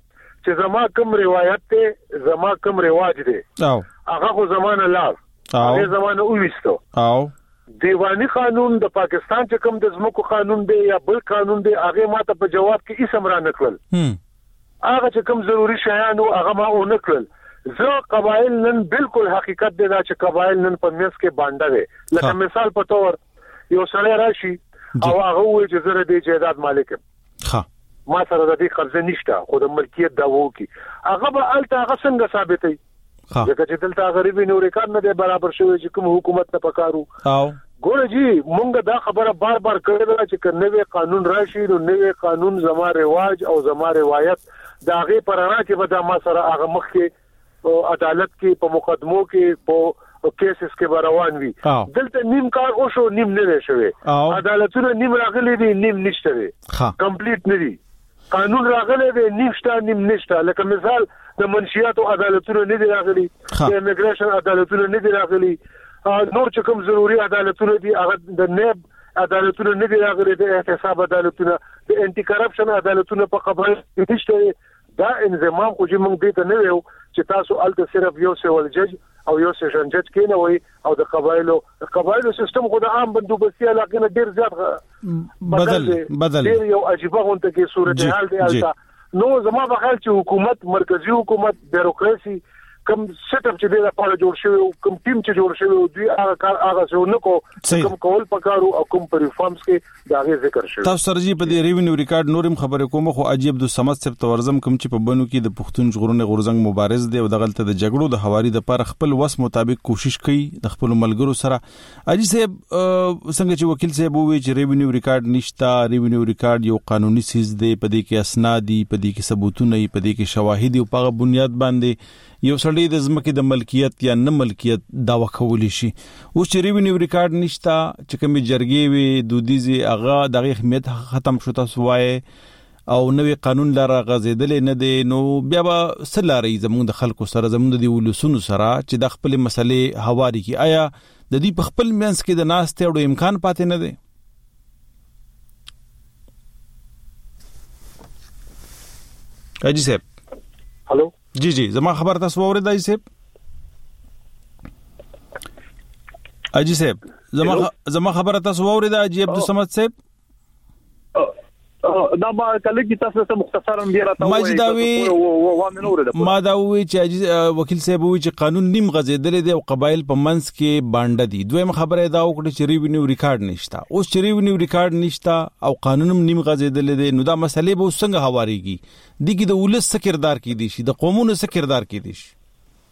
Speaker 11: چې زما کوم روایت ته زما کوم رواج دی هغه خو زمانه لار هغه زمانه وېستو دیوانی قانون د پاکستان چې کوم د زمکو قانون دی یا بل قانون دی هغه ماته په جواب کې اسم را نکړل هغه چې کوم ضروری شیان هغه ما و نکړل زه قبایل نن بالکل حقیقت دی دا چې قبایل نن په میس کې باندې دي لکه مثال په تور یو سړی راشي او هغه وایي چې زه د جیداد مالک یم ما سره د دې قبضه نشته خو د ملکیت دعوه کوي هغه به الته هغه څنګه ثابتوي ځکه چې دلته غریبي نو ریکارډ نه دی برابر شوی چې کوم حکومت نه پکارو ګوره جی مونږ دا خبره بار بار کړې ده چې نوې قانون راشي نو نوې قانون زما رواج او زما روایت دا غي پرانا کې به دا ما سره هغه مخ کې عدالت کې په مقدمو کې په کیسز کې روان وي دلته نیم کار او شو نیم نه شوی عدالتونه نیم راغلي دي نیم نشته دي کمپلیټ نه دي قانون راغلي دي نیم شته نیم نشته لکه مثال د منشیاتو عدالتونه نه دي راغلي د امیګریشن عدالتونه نه دي راغلي نور چې کوم ضروري عدالتونه دي هغه د نیب عدالتونه نه دي راغلي د احتساب عدالتونه د انټي کرپشن عدالتونه په خبره نشته دا انضمام خو چې موږ دې ته نه ویو چې تاسو الته صرف یو سیول جج او یو سیشن جج کې نه وي او د قبایلو سیستم خو د عام بندوبستي علاقې نه ډیر زیات بدل ډیر یو عجيبه غونډه کې صورتحال دی الته نو زما په خیال چې حکومت مرکزی حکومت بیروکراسي کوم سیټ اپ چې د لپاره جوړ شوی کوم ټیم چې جوړ شوی دوی هغه کار هغه څه نه کوم کول پکارو او کوم پر ریفارمز کې دا غي ذکر شوی
Speaker 1: تاسو سره په دې ریوینیو ریکارډ نورم خبره کوم خو عجیب د سمات سپ تورزم کوم چې په بنو کې د پښتون ژغورنې غورزنګ مبارز دی او د غلطه د جګړو د حواري د پر خپل وس مطابق کوشش کوي د خپل ملګرو سره اجي صاحب څنګه چې وکیل صاحب وی چې ریوینیو ریکارډ نشتا ریوینیو ریکارډ یو قانوني سیز دی په دې کې اسناد دي په دې کې ثبوتونه دي په دې کې شواهد او په بنیاد باندې یو سړی د ځمکې د ملکیت یا نه ملکیت داوا کولی شي او چې ریوینیو ریکارډ نشتا چې کومې جرګې وي دودیزي هغه د اهمیت ختم شو تاسو وایي او نوې قانون لاره غزیدل نه دی نو بیا به سلاري زموږ د خلکو سره زموږ د ولسونو سره چې د خپل مسلې حواري کی آیا د دې په خپل منځ کې د ناس ته وړو امکان پاتې نه دی اجي صاحب
Speaker 11: هالو
Speaker 1: جی زما خبر تاسو اوریدای صاحب اجي صاحب زما خبر تاسو اوریدای اجي عبد الصمد صاحب
Speaker 5: دا ما کله کی تاسو ته مختصرا بیا راته
Speaker 1: ما دا وی چې وکیل صاحب وی چې قانون نیم غزیدل دی او قبایل په منځ کې باندې دي دویم خبره دا وکړه چې ریوینیو ریکارډ نشتا اوس چې ریوینیو ریکارډ نشتا او قانونم نیم غزیدل دی نو دا مسلې به څنګه حواریږي دغه د ولس سکردار کې دي شي د قومونو سکردار کې دي شي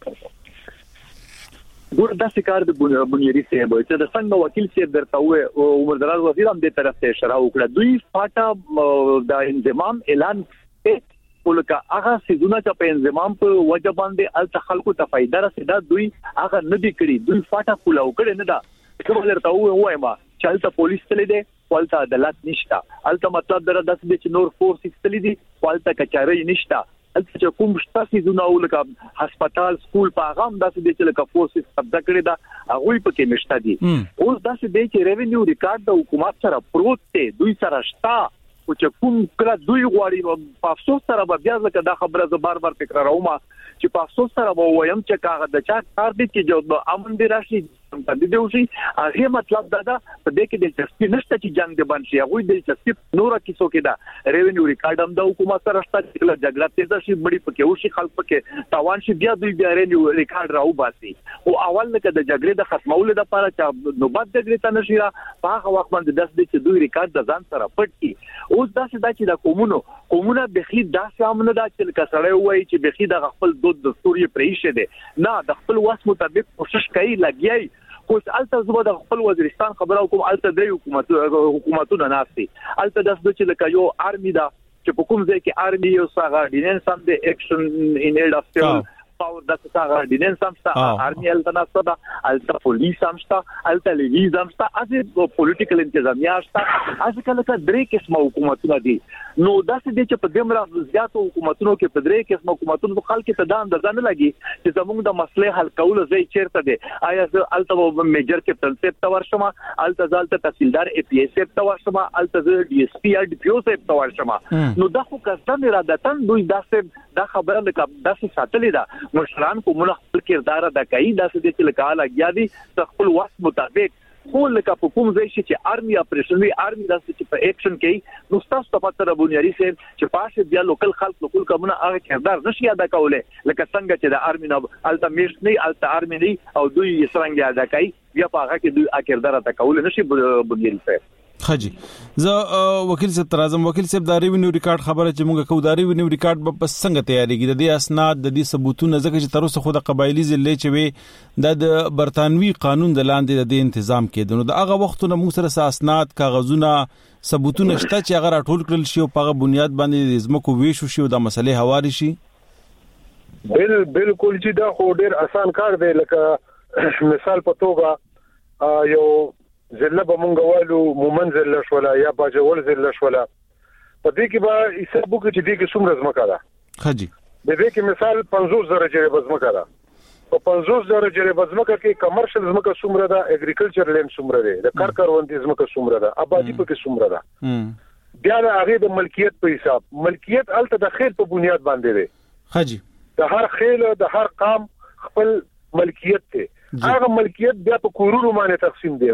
Speaker 5: ګور داسې کار د بنیادی صاحب چې د څنګه وکیل صاحب درته و عمر دراز وزیر هم دې طرف ته اشاره وکړه دوی فاټا د انضمام اعلان ولکه هغه سيزونه چې په انضمام په وجه باندې ال خلکو ته فائدہ رسیدا دوی هغه نه دي کړی دوی فاټا کولاو کړي نه دا کوم درته وایم چې الته پولیس تللی دی ولته عدالت نشته الته مطلب درته د چې نور فورس تللی دي ولته کچاري نشته الته چې کوم شتاسي زونه ولکه هسپتال سکول په هغه هم داسې چې لکه فورس قبضه کړی دا هغه پکې نشته دي اوس داسې دی چې ریوینیو ریکارډ د حکومت سره پروت دی دوی سره شتا او چې کوم کله دوی غواړي په افسوس سره بیا ځکه دا خبره زه بار بار تکراروم چې په افسوس سره وایم چې کاغه د چا کار دي چې جو امن دي راشي په دې دوشي هغه مطلب دا په دې کې د تفصیل نشته چې جنگ دی باندې هغه د تفصیل نور کیسو کې دا ریوینیو ریکارډ هم د حکومت سره شته چې جګړه تیزه شي بڑی پکې وشي خلک پکې تاوان شي بیا دوی بیا ریوینیو ریکارډ راو باسي او اول نه د جګړې د ختمولو لپاره چې نوبت جګړې ته نشي را په هغه وخت باندې داس دي چې دوی ریکارډ د ځان سره پټ کی اوس داسې دا چې د کومونه بخي داسې امنه دا چې کسړې وایي چې بخي د خپل دود دستور یې پریشه دي نه د خپل واس مطابق کوشش کوي لګیای اوس الته زما د خپل وزیرستان خبرو کوم الته د حکومتونو ناسي الته د چې لکه یو آرمي دا چې په کوم ځای کې آرمي یو ساغه ډیننس هم د اکشن ان ایډ اف سیول پاور د ساغه ډیننس هم ستا آرمي الته ناسته دا الته پولیس هم ستا الته لیویز هم ستا از پولیټیکل انتظامیه ستا از کله درې قسمه حکومتونه دي نو داسې دي چې په دمر زیاتو حکومتونو کې په درې قسمه حکومتونو خلک ته دا اندازه نه لګي چې زموږ د مسلې حل کول زی چیرته دي آیا الته میجر کیپټن سیب تا ورشمه الته ځالته تحصیلدار ای پی ایس سیب تا ورشمه الته ډي اس پی یا ډي پی او سیب تا ورشمه نو دا خو کسان ارادتن دوی داسې دا خبره لکه داسې ساتلې ده مشران کومه خپل کردار ادا کوي داسې د تلکاله یادي خپل وخت مطابق خو لکه په کوم ځای چې آرمي اپریشنوي آرمي داسې چې په اکشن کوي نو تاسو ته پته راوونیاري سي چې پاسه بیا لوکل خلک لوکل کومه هغه کردار نشي ادا کولای لکه څنګه چې د آرمي نه الټمیشن نه الټ آرمي نه او دوی یې څنګه ادا کوي بیا په هغه کې دوی کردار ادا کول نشي بنیاري سي
Speaker 1: خجی زه وکیل صاحب ترازم وکیل صاحب د ریوینیو ریکارډ خبره چې موږ کوو د ریوینیو ریکارډ په څنګه تیاریږي د دې اسناد د دې ثبوتونه ځکه چې تر اوسه خو د قبایلی ضلع چې وي د برتانوي قانون د لاندې د تنظیم کېدنو د هغه وختونه موږ سره اسناد کاغذونه ثبوتونه شته چې هغه راټول کړل شي او په هغه بنیاد باندې زمکو ویشو شي او د مسلې حواري شي
Speaker 11: بالکل چې دا خو ډیر آسان کار دی لکه مثال په توګه یو زله به مونږ والو مومن زله شولا یا باجول زله شولا په دې کې به حساب وکړي چې دې کې څومره ځمکه ده
Speaker 1: خجی
Speaker 11: د دې کې مثال 50,000 جریبه ځمکه ده په 50,000 جریبه ځمکه کې کمرشل ځمکه څومره ده اګریکلچر لینډ څومره ده د کارکروندې ځمکه څومره ده آبادی په کې څومره ده بیا د هغه د ملکیت په حساب ملکیت الته د خیر په بنیاد باندې ده
Speaker 1: خجی
Speaker 11: د هر خیل د هر قام خپل ملکیت ته هغه ملکیت بیا په کورونو باندې تقسیم دي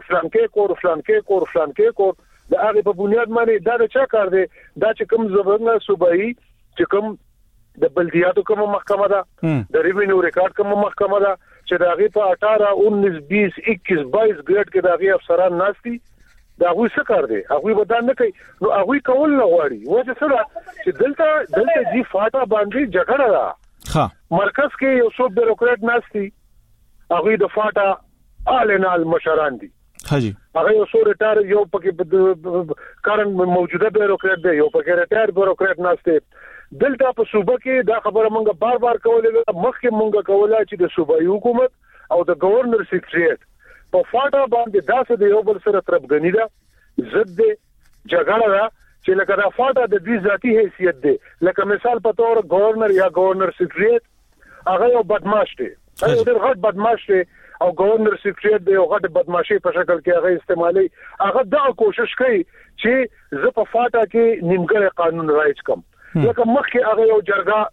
Speaker 11: فلانکې کور د هغه په بنیاد باندې دا د چا کار دی دا چې کوم زبرنه صوبایي چې کوم د بلدیاتو کوم محکمه ده د ریوینیو ریکارډ کوم محکمه ده چې دا غي په 18 19 20 21 22 ګریډ کې دا غي افسران ناشتي دا غوي څه کار دی هغه ودان نه کوي نو هغه کول نه غواړي وجه سره چې دلته جی فاټا باندې جګړه ده ها مرکز کې یو څو بیروکرات ناشتي هغه د فاټا آلنال مشران دي
Speaker 1: حاجی
Speaker 11: هغه یو څو ریټایر یو پکې کارن موجوده بیروکرات دی یو پکې ریټایر بیروکرات ناشته دلته په صوبه کې دا خبره مونږه بار کولې مخکې مونږه کوله چې د صوبایي حکومت او د گورنر سیکریټریټ په فاټا باندې داسې د یو بل سره تربګنی ده ضد جګړه ده چې لکه دا فاټا د دې ذاتی حیثیت دی لکه مثال په تور گورنر یا گورنر سیکریټریټ هغه یو بدمعاش دی هغه ډېر غټ بدمعاش دی او گورنر سیکریټریټ دی یو غټ بدمعاشي په شکل کې هغه استعمالي هغه دا کوشش کوي چې زه په فاټا کې نیمګړی قانون رایج کم لکه مخکې هغه یو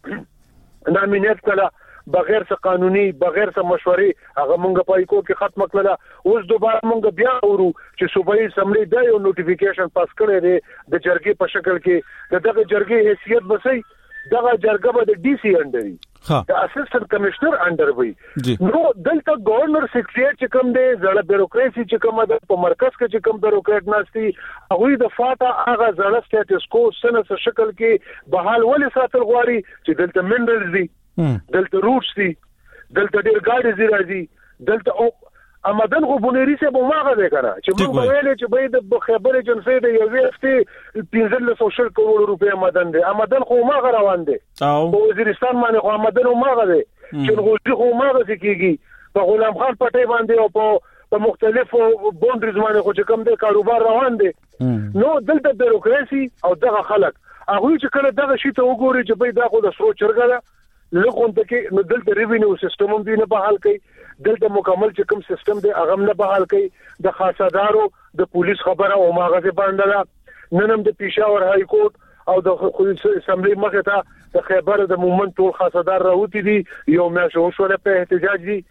Speaker 11: جرګه نامینیت کړه بغیر څه قانوني بغیر څه مشورې هغه مونږ په ایکو کې ختم کړله اوس دوباره مونږ بیا ورو چې صوبایي اسمبلی دا یو نوټیفیکیشن پاس کړی دی د جرګې په شکل کې دغه جرګې حیثیت بسې دغه جرګه به د ډي سي انډر وي د اسسټنټ کمشنر انډر وي نو دلته گورنر سیکریټریټ چې کوم دی زړه بیروکراسي چې کوم ده په مرکز کې چې کوم بیروکرات ناشتي هغه د فاټا هغه زړه سټیټس کو سنس شکل کې بحال ولې ساتل غواړي چې دلته منرالز دي دلته روټس دي دلته ډیر ګاډي زی راځي دلته امدن خو بونيري سه بوماغه ده کنه چې موږ ویلې چې به د خبره جنسي د یو وخت 1500 کروڑ روپیا امدن ده امدن خو ماغه روان دي او وزیرستان باندې خو امدن ماغه ده چې غوږی خو ماغه کیږي په غلام خان پټي باندې او په مختلفو بونډریز باندې خو چې کوم د کاروبار روان دي نو دلته بیروکراسي او دغه خلک هغه چې کله دغه شی ته وګوري چې به دا خو د سرو چرګه لکه کې نو دلته ریوینیو سیستم هم دی نه بحال کوي دلته مکمل چې کوم سیستم دی هغه نه بحال کوي د خاصدارو د پولیس خبره او ماغزه باندې ننم د پېښور های کورټ او د اسمبلی مخه ته د خیبر د مومن ټول خاصدار راوتی دي یو میاشو شوله په احتجاج دي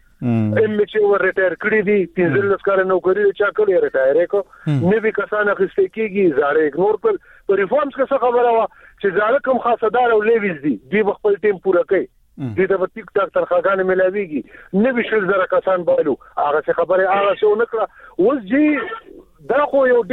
Speaker 11: چې ور ریټایر کړی دي 15 کال نوکری چا کړی ریټایر کو نوې کسان اخیستې کیږي زاره اګنور کړ په ریفارمز کې څه خبره وا چې زاره کوم خاصدار او لیویز دي دی خپل ټیم پورا کوي دې د ټیک ټاک ترخواګانې ملاويږي نوې شل زره کسان بایلو هغه څه خبره هغه څه نکړه اوس جی دا خو یو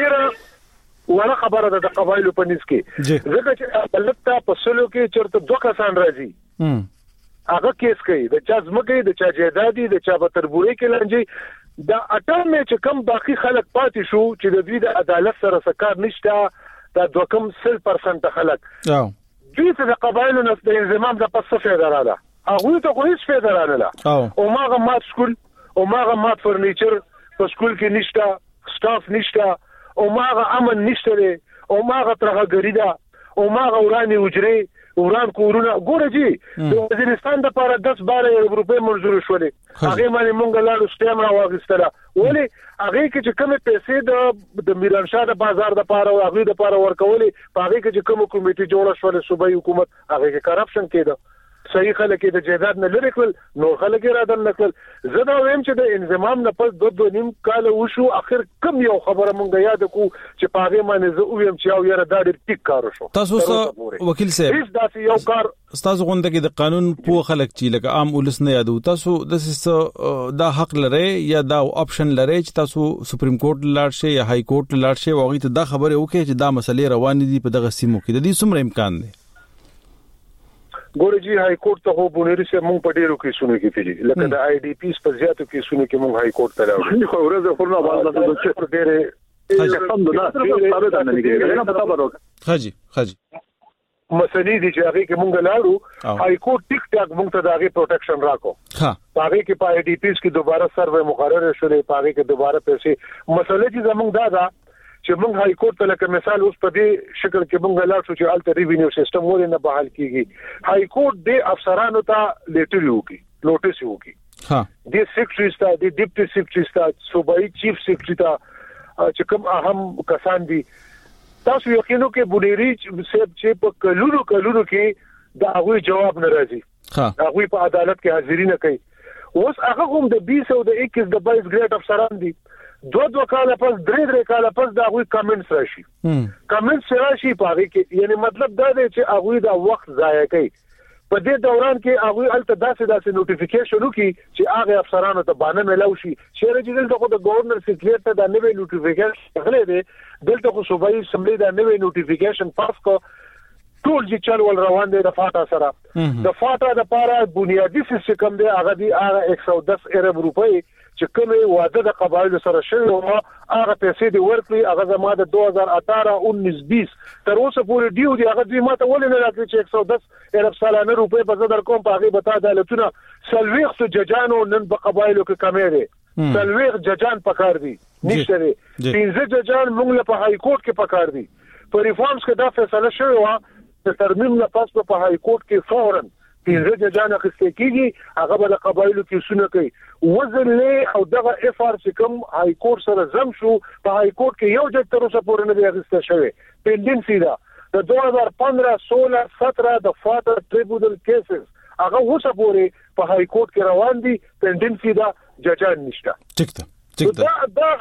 Speaker 11: ډیره ولا خبره ده د قبایلو په نس کې ځکه چې بلته په سلو کې چرته دوه کسان راځي هغه کیس کوي د چا ځمکې د چا جیدادي د چا په تربوري کې لنجي دا اټم چې کم باقي خلک پاتې شو چې د دوی د عدالت سره سکار نشته دا دوه کم 0% خلک دوی ته د قبایلو نس د انضمام د پس فدراله هغه ته خو هیڅ فدراله لا او ماغه مات سکول او ماغه مات فرنیچر په سکول کې نشته سټاف نشته او ماغه امن نشته او ماغه ترغګریدا او ماغه وراني وجري وران کورونه ګوره جی د وزیرستان د لپاره 10-12 روپے منظور شولې هغه باندې مونږ لاړو سټیم را واغستله ولی هغه کې چې کومه پیسې د میرانشاه د بازار د لپاره او هغه د لپاره ورکولې په هغه کې چې کومه کمیټه جوړه شوه صوبایي حکومت هغه کې کرپشن کېده صحیح خلک د جیداد نه لري کول نور خلک را دن نکول زه دا ویم چې د انضمام نه پس 2.5 کال وشو اخر کم یو خبره مونږ یاد کو چې پاره باندې زه ویم چې او یاره دا ډېر ټیک کار شو.
Speaker 1: تاسو وکیل صاحب
Speaker 11: هیڅ داسې یو کار
Speaker 1: تاسو غونډه کې د قانون په خلک چې لکه عام ولس نه یادو تاسو دا حق لري یا دا آپشن لري چې تاسو سپریم کورټ لاړ شئ یا های کورټ لاړ شئ او غوښته دا خبره وکړي چې دا مسلې روان دي په دغه سیمو کې د دې څومره امکان دی؟
Speaker 11: ګورې جی های کورټ ته خو بونیری سه مونږ په ډیرو کیسونو کې تیری لکه د آی ډی پیس په زیاتو کیسونو کې مونږ های کورټ ته لاړو خو ورځ خورنا باندې د څه ډېرې الحمدلله نه کېږي نه پتا ورو
Speaker 1: خاجي
Speaker 11: مسلې دي چې هغه کې مونږ لاړو های کورټ ټیک ټاک مونږ ته دغه پروټیکشن راکو
Speaker 1: ها
Speaker 11: هغه کې په آی ډی پیس کې دوباره سروې مقرره شوه په هغه کې دوباره پیسې مسلې چې زمونږ دا چې موږ های کورټ ته لکه مثال اوس په دې شکل کې موږ لاړ شو چې الټر ریوینیو سیستم ولې نه بحال کیږي های کورټ د افسرانو ته لیټر وکي نوټیس وکي
Speaker 1: ها
Speaker 11: د سیکریټری ستا د ډیپټي سیکریټری ستا صوبایي چیف سیکریټری ته چې کوم اهم کسان دي تاسو یقینو کې بونیری چې په کلونو کې دا هغه جواب نه راځي هغه په عدالت کې حاضری نه کوي اوس هغه هم د 20 او د 21 د 22 ګریډ افسران دي 2 کال پس 3 کال پس دا غوي کمنټس راشي کمنټس راشي پاره کې یعنی مطلب دا دی چې هغه دا وخت ضایع کوي په دې دوران کې هغه الته داسې نوټیفیکیشن وکي چې هغه افسرانو ته باندې ملاوي شي شهر جیل ته د گورنر سیکریټری ته دا نوې نوټیفیکیشن غلې دی دلته خو صوبایي اسمبلی دا نوې نوټیفیکیشن پاس کو ټول چې چل ول روان دي د فاټا سره د فاټا د پاره بنیادی سیستم دی هغه دی 110 ارب روپۍ چې کومه واده د قبایلو سره شوی او هغه پیسې دی ورکړي هغه زما د 2018 19 تر اوسه پورې دیو دی هغه دوی ماته ولې نه راکړي چې 110 ارب سالانه روپۍ په زدر کوم په هغه بتا عدالتونه سلويخ ججانو نن په قبایلو کې کمې دي سلويخ ججان پکار دي نشته دي 15 ججان موږ له په های کورټ کې پکار دي په ریفارمز کې دا فیصله شوی و چې ترمیم نه پاس په های کورټ کې فورا 15 ججان اخیستل کیږي هغه به د قبایلو کې سونه کوي وزن له او دغه اف ار چې کوم های کورټ سره زم شو په های کورټ کې یو جج تر اوسه پورې نه دی اخیستل شوی پینډنسي دا د 2015 16 17 د فاټر ټریبونل کیسز هغه اوسه پورې په های کورټ کې روان دي پینډنسي دا ججان نشته
Speaker 1: ټیک ده
Speaker 11: دا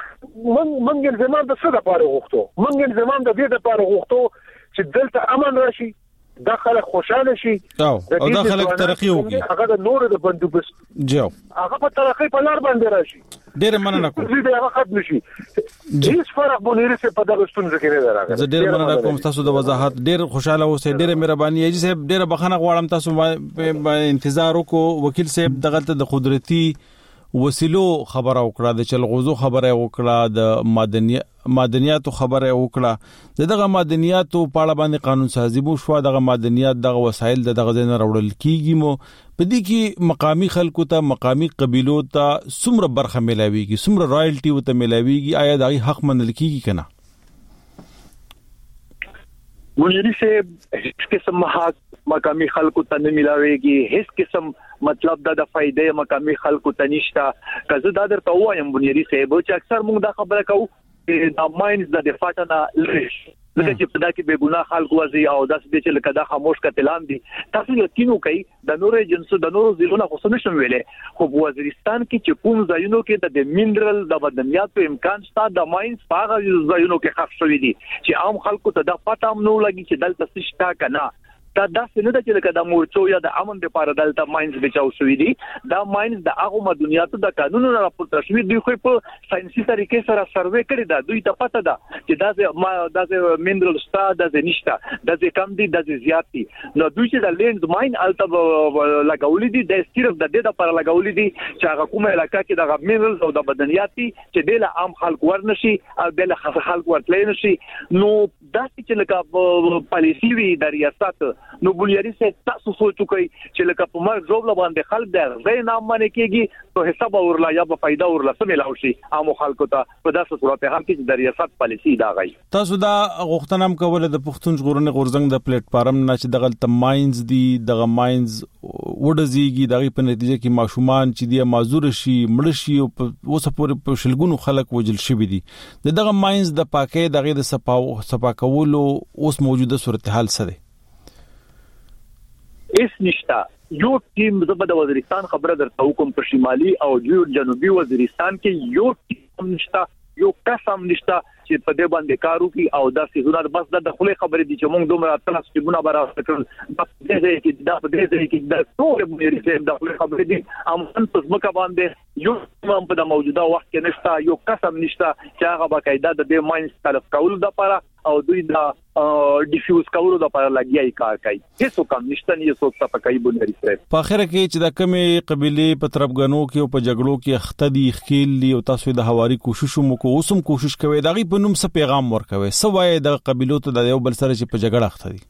Speaker 11: منګ زمان د څه لپاره غوښتو منګ زمان د دې لپاره غوښتو چې دلته امن راشي دا خلک خوشاله شي
Speaker 1: او دا خلک ترقی وکړي
Speaker 11: هغه د نور د بندوبست
Speaker 1: جو
Speaker 11: هغه په ترقی په لار باندې راشي
Speaker 1: ډېر مننه کوم
Speaker 11: چې دا هغه ختم شي هیڅ فرق بونیری څخه په دغه ستونزه کې نه راغلی
Speaker 1: زه ډېر مننه کوم تاسو د وضاحت ډېر خوشاله اوسئ ډېر مهرباني یی صاحب ډېر بخښنه غواړم تاسو په انتظار وکړو وکیل صاحب دغه د قدرتي وسیلو خبره وکړه د چلغوزو خبره وکړه د معدنیاتو خبره وکړه دغه معدنیاتو په اړه باندې قانون سازي مو شو دغه معدنیات دغه وسایل دغه ځای نه راوړل کیږي مو په دې کې مقامی خلکو ته مقامی قبيلو ته څومره برخه ملاويږي څومره رائلټي وته ملاويږي آیا دغه حق منل کیږي کنه
Speaker 5: ونیری سے هیڅ قسم حق مقامی خلکو ته نه ملاويږي هیڅ قسم مطلب دا د فائدې مقامی خلکو ته نشته کزه دا درته وایم ونیری صاحب چې اکثر موږ دا خبره کوو د ماینز د فاټنا لریش لکه چې په دا کې به ګناه خلکو وځي او داس دې چې لکه دا خاموش کتلان دي تاسو یقینو کوي د نورو جنسو د نورو ځلونو خو څه نشم ویلې خو په وزیرستان کې چې کوم ځایونو کې د منرال د بدنیاتو امکان شته د ماینز په هغه ځایونو کې خښ شوی دي چې عام خلکو ته د پټه هم نو لګي چې دلته څه شته کنه دا څنګه د چې لکه د مورچو یا د امن لپاره دلته ماینز بچاو شوی دي دا ماینز د هغه مدنیاتو د قانونونو راپورته شوی دی خو په ساينسي طریقې سره سروې کړی دا دوی ته پته ده چې دا منرال ستا د نشته د کم دي د زیات دي نو دوی چې د لینز ماین الته لګولې دي د صرف د دې لپاره لګولې دي چې هغه کومه علاقه کې د منرال او د بدنیاتي چې د عام خلک ورنشي او د خلک ورتلې نشي نو دا چې لکه پالیسی وی د ریاست نو بولیاری سے تاسو سوچو کوي چې لکه په مر جوړ باندې خلک د زې نام باندې کېږي نو حساب ورلا یا په فائدہ ورلا سم ملاوي شي عام خلکو ته په داسې صورت حال کې چې د ریاست پالیسی دا غي
Speaker 1: تاسو دا غوښتنه هم کوله د پښتون ژغورنې غورځنګ د پلیټ فارم نه چې دغه تم ماینز دي دغه ماینز وډزيږي دغه په نتیجه کې ماشومان چې دی معذور شي مړ شي او اوس پورې په شلګونو خلک وجل شوی دي دغه ماینز د پاکي دغه د صفاکولو اوس موجوده صورتحال سره
Speaker 5: اس نشتا یو ټیم د وزیرستان خبره درته حکم په شمالي او جنوبي وزیرستان کې یو ټیم نشته یو قسم نشته چې په دې باندې کارو کی او دا سيزونه بس د خپل خبرې دي چې موږ دومره تاسو ټیمونه برابر کړل د دې کې د ټول مېري د خپل خبرې دي امن په ځمکه باندې یو هم په موجوده وخت کې نشته یو قسم نشته چې هغه باقاعده د دې ماینز تلف کول د لپاره او دوی دا ډیفیوز کولو د لپاره لګیای کار کوي هیڅ کوم نشته نه یو څه پکای بونري سره
Speaker 1: په اخر کې چې د کمې قبيله په طرفګنو کې او په جګړو کې اختدي خېل او تاسو د هواري کوشش مو کو اوسم کوشش کوي دغه په نوم څه پیغام ورکوي سوای د قبيلو ته د یو بل سره چې په جګړه اختدي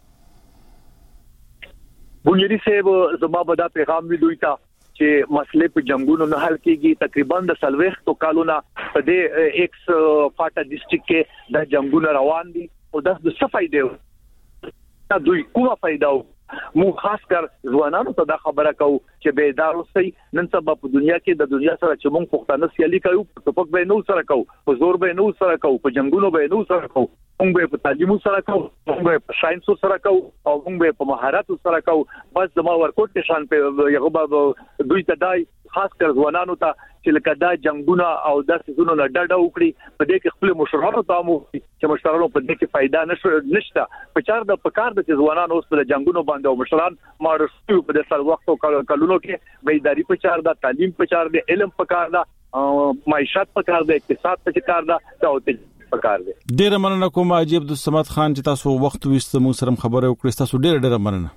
Speaker 5: بونري صاحب زما به دا پیغام وی دوی ته چې مسلې په جنگونو نه حل کیږي تقریبا د سلويختو کالونه په دې ایکس فاټا ډیسټریکټ کې د جنگونو روان دي او د څه فائدې دوی کومه فائدہ مو خاص کر ځوانانو ته دا خبره کوي چې بیدار اوسئ نن سبا په دنیا کې د دنیا سره چې موږ پښتانه سیالي کوي په پک به نو سره کوي په زور به نو سره کوي په جنگونو به نو سره کوي موږ به په تعلیم سره کوي موږ به په ساينس سره کوي او موږ به په مهارت سره کوي بس زما ورکوټ شان په یغه دوی ته دای خاص کر ځوانانو ته چې لکه دا جنگونه او د سيزونو نه ډډه وکړي په دې کې خپل مشرانو ته مو چې مشرانو په دې کې فائدہ نشته په چار د پکار د ځوانانو اوس په جنگونو باندې او مشران مارستو په دې سر وختو کلونو کې بیداری په چار د تعلیم په چار د علم په کار د معیشت په کار د اقتصاد په کار د او پکار دي
Speaker 1: ډیر مننه کوم عجیب د سمات خان چې تاسو وخت وست مو سره خبره وکړئ تاسو ډیر مننه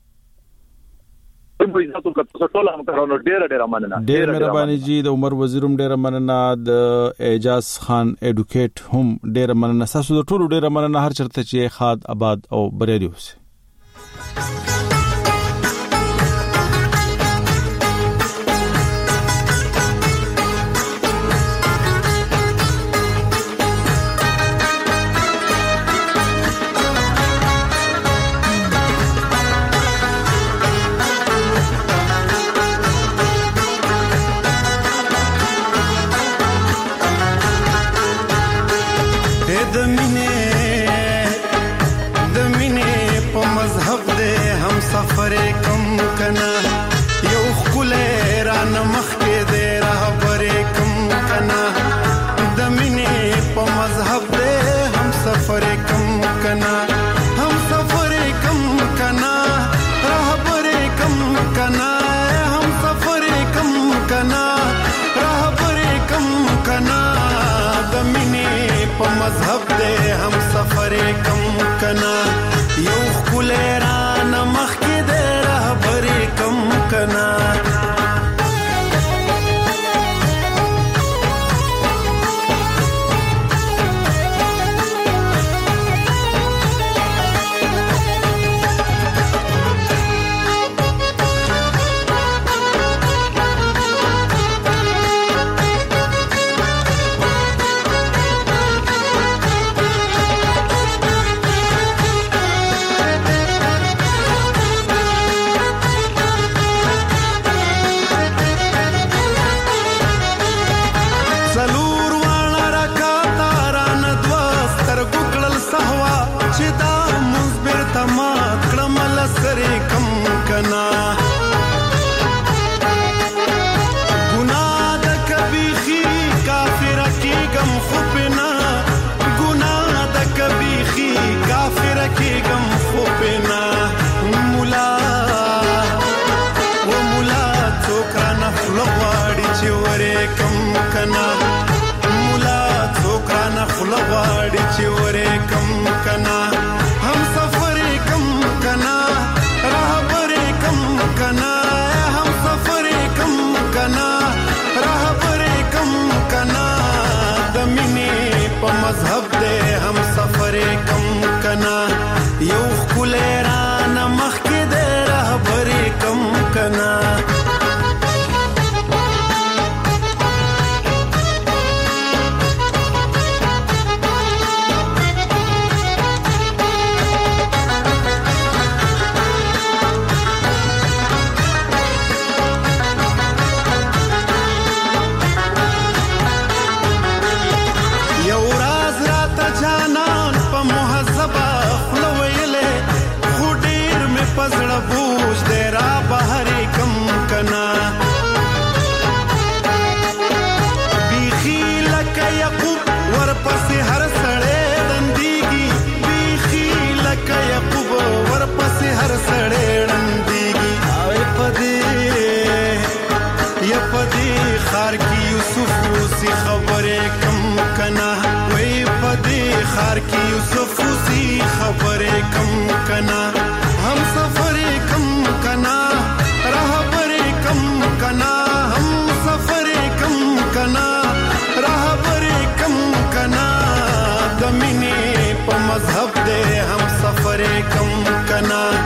Speaker 1: ډیر مهرباني جی د عمر وزیروم ډیر مننه د اعجاز خان اډوکیټ هم ډیر مننه تاسو د ټولو ډیر مننه هر چرته چې خاد آباد او بریالي اوسئ
Speaker 12: कना हम सफर कम कना रहबर कम कना हम सफर कम कना रहबर कम कना दमिने प मजहब दे हम सफर कम कना